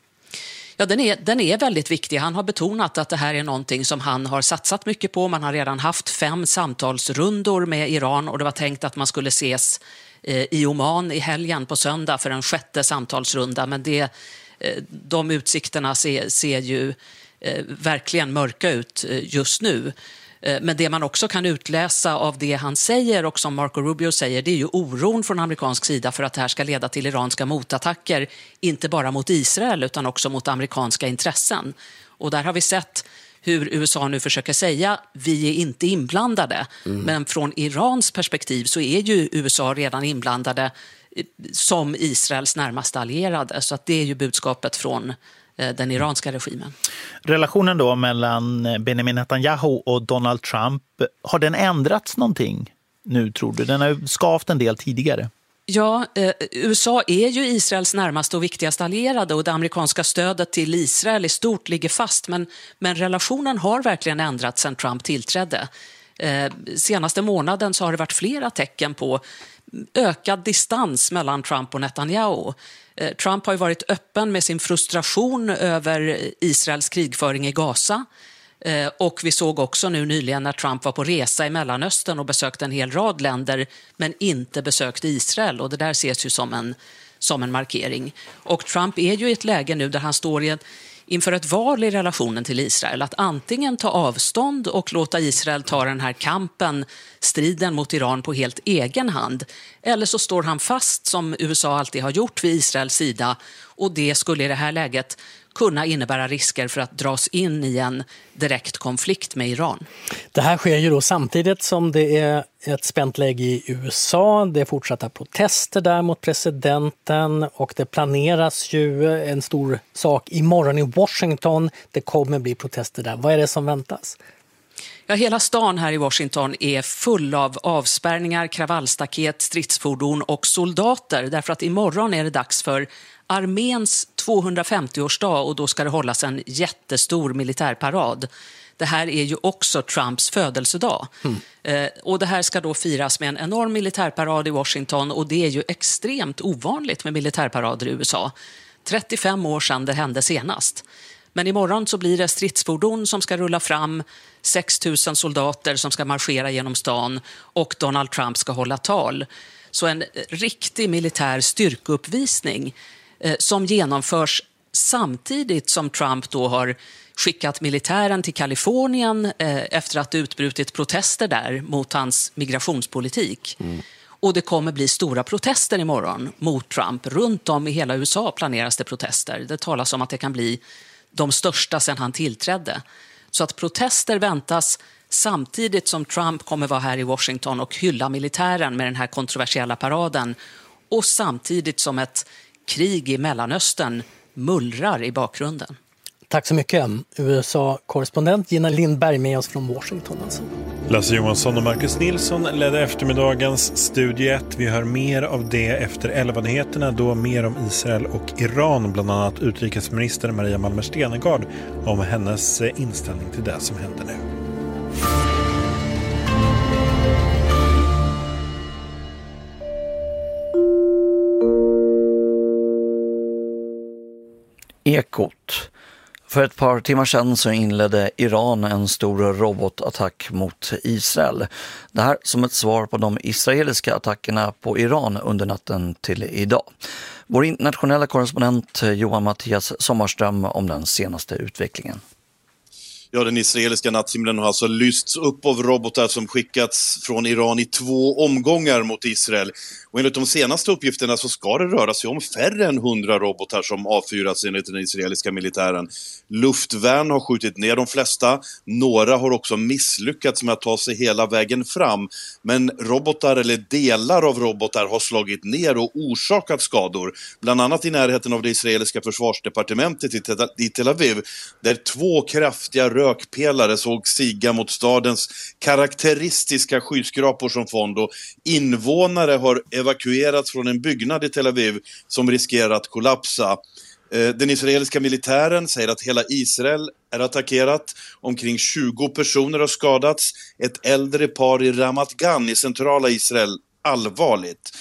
Ja, den är, den är väldigt viktig. Han har betonat att det här är någonting som han har satsat mycket på. Man har redan haft fem samtalsrundor med Iran och det var tänkt att man skulle ses eh, i Oman i helgen på söndag för en sjätte samtalsrunda. Men det, eh, de utsikterna ser, ser ju eh, verkligen mörka ut eh, just nu. Men det man också kan utläsa av det han säger och som Marco Rubio säger, det är ju oron från amerikansk sida för att det här ska leda till iranska motattacker, inte bara mot Israel utan också mot amerikanska intressen. Och där har vi sett hur U S A nu försöker säga vi är inte inblandade. Mm. Men från Irans perspektiv så är ju U S A redan inblandade som Israels närmaste allierade. Så att det är ju budskapet från den iranska regimen. Relationen då mellan Benjamin Netanyahu och Donald Trump, har den ändrats någonting nu, tror du? Den har skavt en del tidigare. Ja, eh, U S A är ju Israels närmaste och viktigaste allierade och det amerikanska stödet till Israel i stort ligger fast. Men, men relationen har verkligen ändrats sedan Trump tillträdde. Eh, senaste månaden så har det varit flera tecken på ökad distans mellan Trump och Netanyahu. Trump har ju varit öppen med sin frustration över Israels krigföring i Gaza. Och vi såg också nu nyligen när Trump var på resa i Mellanöstern och besökte en hel rad länder men inte besökte Israel. Och det där ses ju som en, som en markering. Och Trump är ju i ett läge nu där han står i en, inför ett val i relationen till Israel att antingen ta avstånd och låta Israel ta den här kampen, striden mot Iran på helt egen hand, eller så står han fast som U S A alltid har gjort vid Israels sida, och det skulle i det här läget kunna innebära risker för att dras in i en direkt konflikt med Iran. Det här sker ju då samtidigt som det är ett spänt läge i U S A. Det är fortsatta protester där mot presidenten och det planeras ju en stor sak imorgon i Washington. Det kommer bli protester där. Vad är det som väntas? Ja, hela stan här i Washington är full av avspärrningar, kravallstaket, stridsfordon och soldater, därför att imorgon är det dags för arméns tvåhundrafemtioårsdag och då ska det hållas en jättestor militärparad. Det här är ju också Trumps födelsedag. Mm. Eh, och det här ska då firas med en enorm militärparad i Washington, och det är ju extremt ovanligt med militärparader i U S A. trettiofem år sedan det hände senast. Men imorgon så blir det stridsfordon som ska rulla fram, sex tusen soldater som ska marschera genom stan och Donald Trump ska hålla tal. Så en riktig militär styrkeuppvisning eh, som genomförs samtidigt som Trump då har skickat militären till Kalifornien eh, efter att det utbrutit protester där mot hans migrationspolitik. Mm. Och det kommer bli stora protester imorgon mot Trump. Runt om i hela U S A planeras det protester. Det talas om att det kan bli de största sedan han tillträdde. Så att protester väntas samtidigt som Trump kommer vara här i Washington och hylla militären med den här kontroversiella paraden, och samtidigt som ett krig i Mellanöstern mullrar i bakgrunden. Tack så mycket. U S A-korrespondent Gina Lindberg med oss från Washington. Alltså. Lasse Johansson och Marcus Nilsson ledde eftermiddagens Studio ett. Vi hör mer av det efter elva-nyheterna, då mer om Israel och Iran, bland annat utrikesminister Maria Malmer Stenergard om hennes inställning till det som händer nu. Ekot. För ett par timmar sedan så inledde Iran en stor robotattack mot Israel. Det här som ett svar på de israeliska attackerna på Iran under natten till idag. Vår internationella korrespondent Johan Mattias Sommarström om den senaste utvecklingen. Ja, den israeliska natthimlen har alltså lysts upp av robotar som skickats från Iran i två omgångar mot Israel. Och enligt de senaste uppgifterna så ska det röra sig om färre än hundra robotar som avfyrats enligt den israeliska militären. Luftvärn har skjutit ner de flesta. Några har också misslyckats med att ta sig hela vägen fram. Men robotar eller delar av robotar har slagit ner och orsakat skador. Bland annat i närheten av det israeliska försvarsdepartementet i Tel Aviv, där två kraftiga rökpelare såg stiga mot stadens karaktäristiska skyskrapor som fond, och invånare har evakuerats från en byggnad i Tel Aviv som riskerar att kollapsa. Den israeliska militären säger att hela Israel är attackerat. Omkring tjugo personer har skadats. Ett äldre par i Ramat Gan i centrala Israel allvarligt.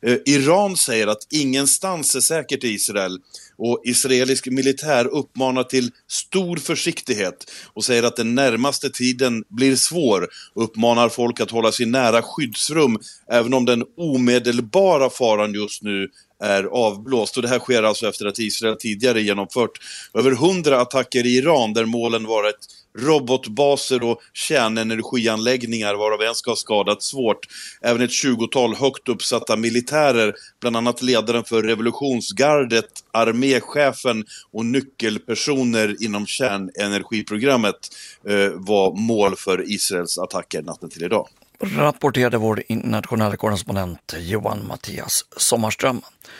Iran säger att ingenstans är säkert i Israel, och israelisk militär uppmanar till stor försiktighet och säger att den närmaste tiden blir svår och uppmanar folk att hålla sig nära skyddsrum även om den omedelbara faran just nu är avblåst. Och det här sker alltså efter att Israel tidigare genomfört över hundra attacker i Iran där målen varit robotbaser och kärnenergianläggningar, varav en ska ha skadats svårt. Även ett tjugotal högt uppsatta militärer, bland annat ledaren för revolutionsgardet, arméchefen och nyckelpersoner inom kärnenergiprogrammet eh, var mål för Israels attacker natten till idag. Rapporterade vår internationella korrespondent Johan Mattias Sommarström.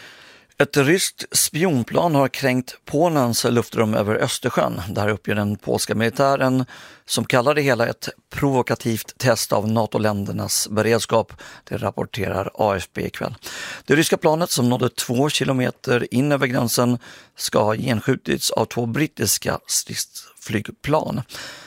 Ett ryskt spionplan har kränkt Polens luftrum över Östersjön. Där uppger den polska militären, som kallar det hela ett provokativt test av NATO-ländernas beredskap. Det rapporterar A F P ikväll. Det ryska planet, som nådde två kilometer in över gränsen, ska ha genskjutits av två brittiska stridsflygplan.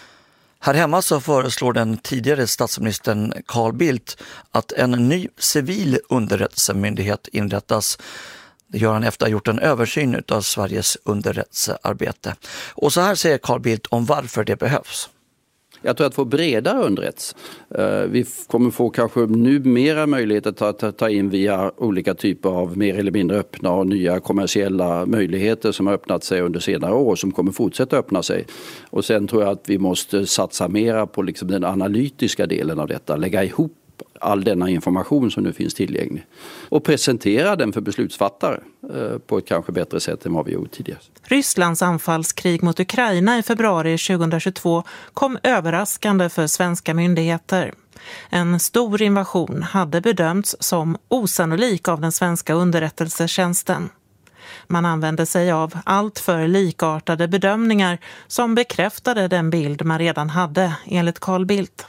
Här hemma så föreslår den tidigare statsministern Carl Bildt att en ny civil underrättelsemyndighet inrättas. Det gör han efter att ha gjort en översyn av Sveriges underrättelsearbete. Och så här säger Carl Bildt om varför det behövs. Jag tror att få bredare underrättelse. Vi kommer få kanske nu mera möjligheter att ta in via olika typer av mer eller mindre öppna och nya kommersiella möjligheter som har öppnat sig under senare år, som kommer fortsätta öppna sig. Och sen tror jag att vi måste satsa mera på liksom den analytiska delen av detta, lägga ihop all denna information som nu finns tillgänglig och presentera den för beslutsfattare på ett kanske bättre sätt än vad vi gjort tidigare. Rysslands anfallskrig mot Ukraina i februari tjugohundratjugotvå kom överraskande för svenska myndigheter. En stor invasion hade bedömts som osannolik av den svenska underrättelsetjänsten. Man använde sig av allt för likartade bedömningar som bekräftade den bild man redan hade, enligt Carl Bildt.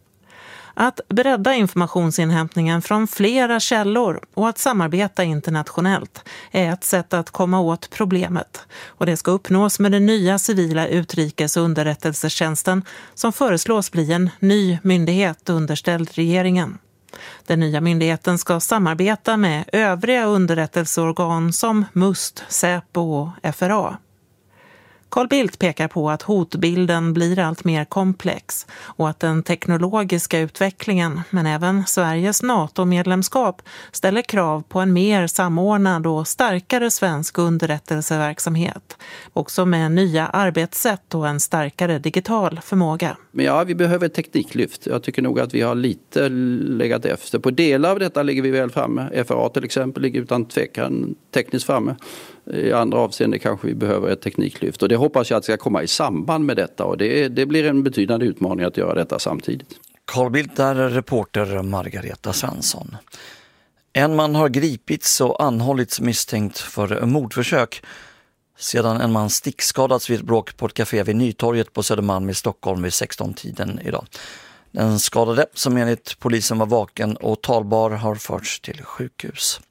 Att bredda informationsinhämtningen från flera källor och att samarbeta internationellt är ett sätt att komma åt problemet. Och det ska uppnås med den nya civila utrikes- och underrättelsetjänsten som föreslås bli en ny myndighet underställd regeringen. Den nya myndigheten ska samarbeta med övriga underrättelseorgan som MUST, Säpo och F R A. Carl Bildt pekar på att hotbilden blir allt mer komplex och att den teknologiska utvecklingen, men även Sveriges NATO-medlemskap, ställer krav på en mer samordnad och starkare svensk underrättelseverksamhet. Också med nya arbetssätt och en starkare digital förmåga. Men ja, vi behöver ett tekniklyft. Jag tycker nog att vi har lite legat efter. På delar av detta ligger vi väl framme. F R A till exempel ligger utan tvekan tekniskt framme. I andra avseenden kanske vi behöver ett tekniklyft. Och det hoppas jag att ska komma i samband med detta. Och det, det blir en betydande utmaning att göra detta samtidigt. Carl Bildt där, reporter Margareta Svensson. En man har gripits och anhållits misstänkt för mordförsök sedan en man stickskadats vid ett bråk på ett café vid Nytorget på Södermalm i Stockholm vid sexton-tiden idag. Den skadade, som enligt polisen var vaken och talbar, har förts till sjukhus.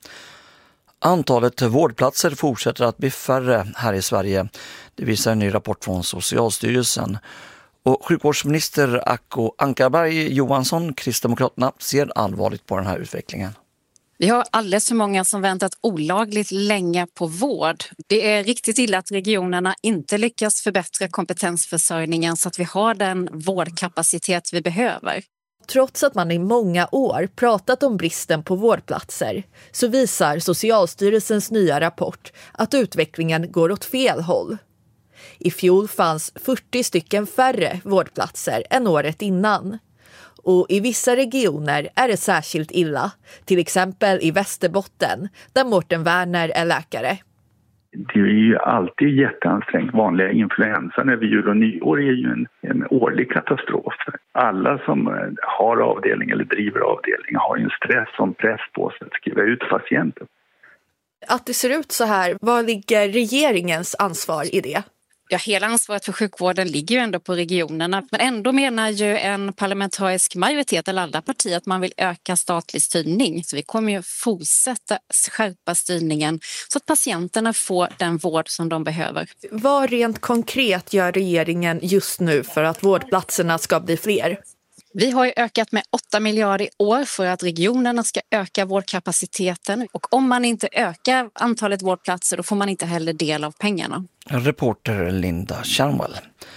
Antalet vårdplatser fortsätter att bli färre här i Sverige. Det visar en ny rapport från Socialstyrelsen. Och sjukvårdsminister Acko Ankarberg Johansson, Kristdemokraterna, ser allvarligt på den här utvecklingen. Vi har alldeles för många som väntat olagligt länge på vård. Det är riktigt illa att regionerna inte lyckas förbättra kompetensförsörjningen så att vi har den vårdkapacitet vi behöver. Trots att man i många år pratat om bristen på vårdplatser så visar Socialstyrelsens nya rapport att utvecklingen går åt fel håll. I fjol fanns fyrtio stycken färre vårdplatser än året innan. Och i vissa regioner är det särskilt illa, till exempel i Västerbotten där Mårten Werner är läkare. Det är ju alltid jätteansträngt. Vanliga influensan över jul och nyår är ju en, en årlig katastrof. Alla som har avdelning eller driver avdelning har en stress som press på sig att skriva ut patienter. Att det ser ut så här, vad ligger regeringens ansvar i det? Ja, hela ansvaret för sjukvården ligger ju ändå på regionerna. Men ändå menar ju en parlamentarisk majoritet eller alla partier att man vill öka statlig styrning. Så vi kommer ju fortsätta skärpa styrningen så att patienterna får den vård som de behöver. Vad rent konkret gör regeringen just nu för att vårdplatserna ska bli fler? Vi har ju ökat med åtta miljarder i år för att regionerna ska öka vårdkapaciteten. Och om man inte ökar antalet vårdplatser då får man inte heller del av pengarna. Reporter Linda Kärnwall.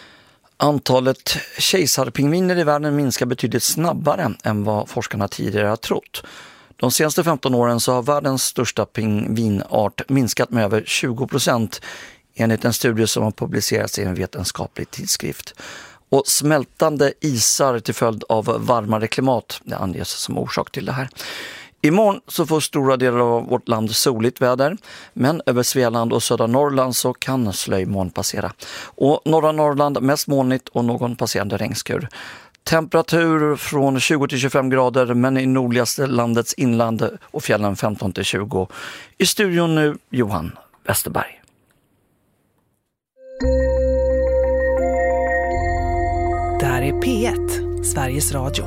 Antalet kejsarpingviner i världen minskar betydligt snabbare än vad forskarna tidigare har trott. De senaste femton åren så har världens största pingvinart minskat med över tjugo procent enligt en studie som har publicerats i en vetenskaplig tidskrift. Och smältande isar till följd av varmare klimat, det anges som orsak till det här. Imorgon så får stora delar av vårt land soligt väder, men över Svealand och södra Norrland så kan slöjmoln passera. Och norra Norrland mest molnigt och någon passerande regnskur. Temperatur från tjugo till tjugofem grader, men i nordligaste landets inland och fjällen femton till tjugo. I studion nu Johan Westerberg. Det här är P ett, Sveriges Radio.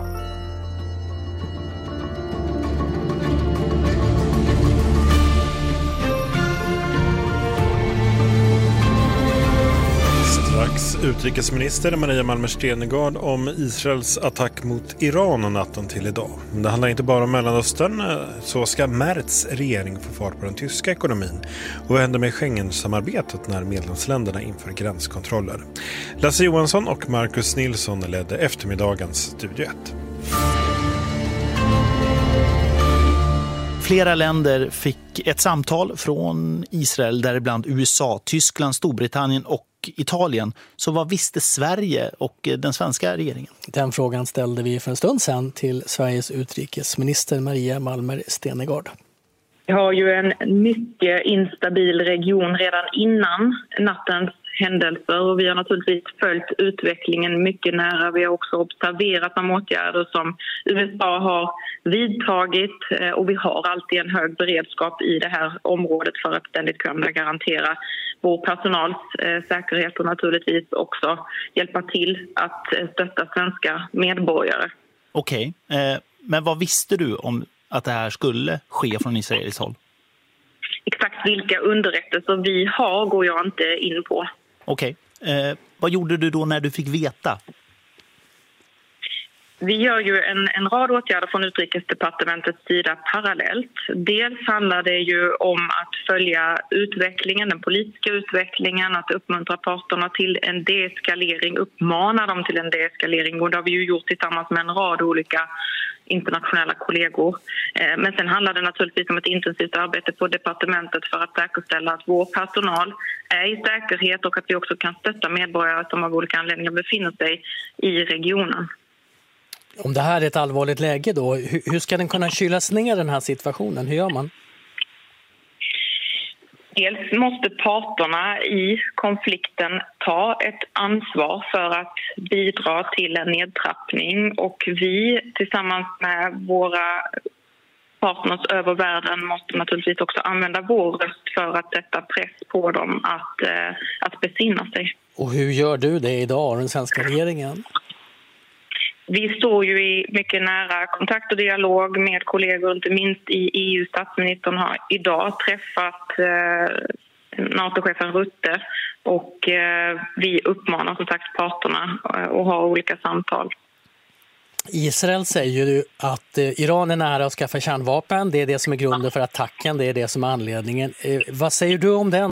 Strax utrikesminister Maria Malmer Stenergard om Israels attack mot Iran och natten till idag. Men det handlar inte bara om Mellanöstern, så ska Merz regering få fart på den tyska ekonomin. Och vad händer med Schengen-samarbetet när medlemsländerna inför gränskontroller? Lasse Johansson och Marcus Nilsson ledde eftermiddagens Studio ett. Flera länder fick ett samtal från Israel, däribland U S A, Tyskland, Storbritannien och Italien. Så vad visste Sverige och den svenska regeringen? Den frågan ställde vi för en stund sedan till Sveriges utrikesminister Maria Malmer Stenergard. Vi har ju en mycket instabil region redan innan nattens händelser och vi har naturligtvis följt utvecklingen mycket nära. Vi har också observerat de åtgärder som U S A har vidtagit och vi har alltid en hög beredskap i det här området för att ständigt kunna garantera vår personals säkerhet och naturligtvis också hjälpa till att stötta svenska medborgare. Okej, okay. Men vad visste du om att det här skulle ske från israeliskt håll? Exakt vilka underrättelser vi har går jag inte in på. Okej. Okay. Eh, vad gjorde du då när du fick veta? Vi gör ju en, en rad åtgärder från utrikesdepartementets sida parallellt. Dels handlar det ju om att följa utvecklingen, den politiska utvecklingen, att uppmuntra parterna till en deeskalering, uppmana dem till en deeskalering. Och det har vi ju gjort tillsammans med en rad olika internationella kollegor. Men sen handlar det naturligtvis om ett intensivt arbete på departementet för att säkerställa att vår personal är i säkerhet och att vi också kan stötta medborgare som av olika anledningar befinner sig i regionen. Om det här är ett allvarligt läge då, hur ska den kunna kylas ner den här situationen? Hur gör man? Dels måste parterna i konflikten ta ett ansvar för att bidra till en nedtrappning och vi tillsammans med våra partners över världen måste naturligtvis också använda vår röst för att sätta press på dem att, att besinna sig. Och hur gör du det idag, den svenska regeringen? Vi står ju i mycket nära kontakt och dialog med kollegor, inte minst i E U. Statsministern har idag träffat eh, NATO-chefen Rutte och eh, vi uppmanar som sagt parterna eh, och har olika samtal. Israel säger ju att eh, Iran är nära att skaffa kärnvapen. Det är det som är grunden för attacken, det är det som är anledningen. Eh, vad säger du om den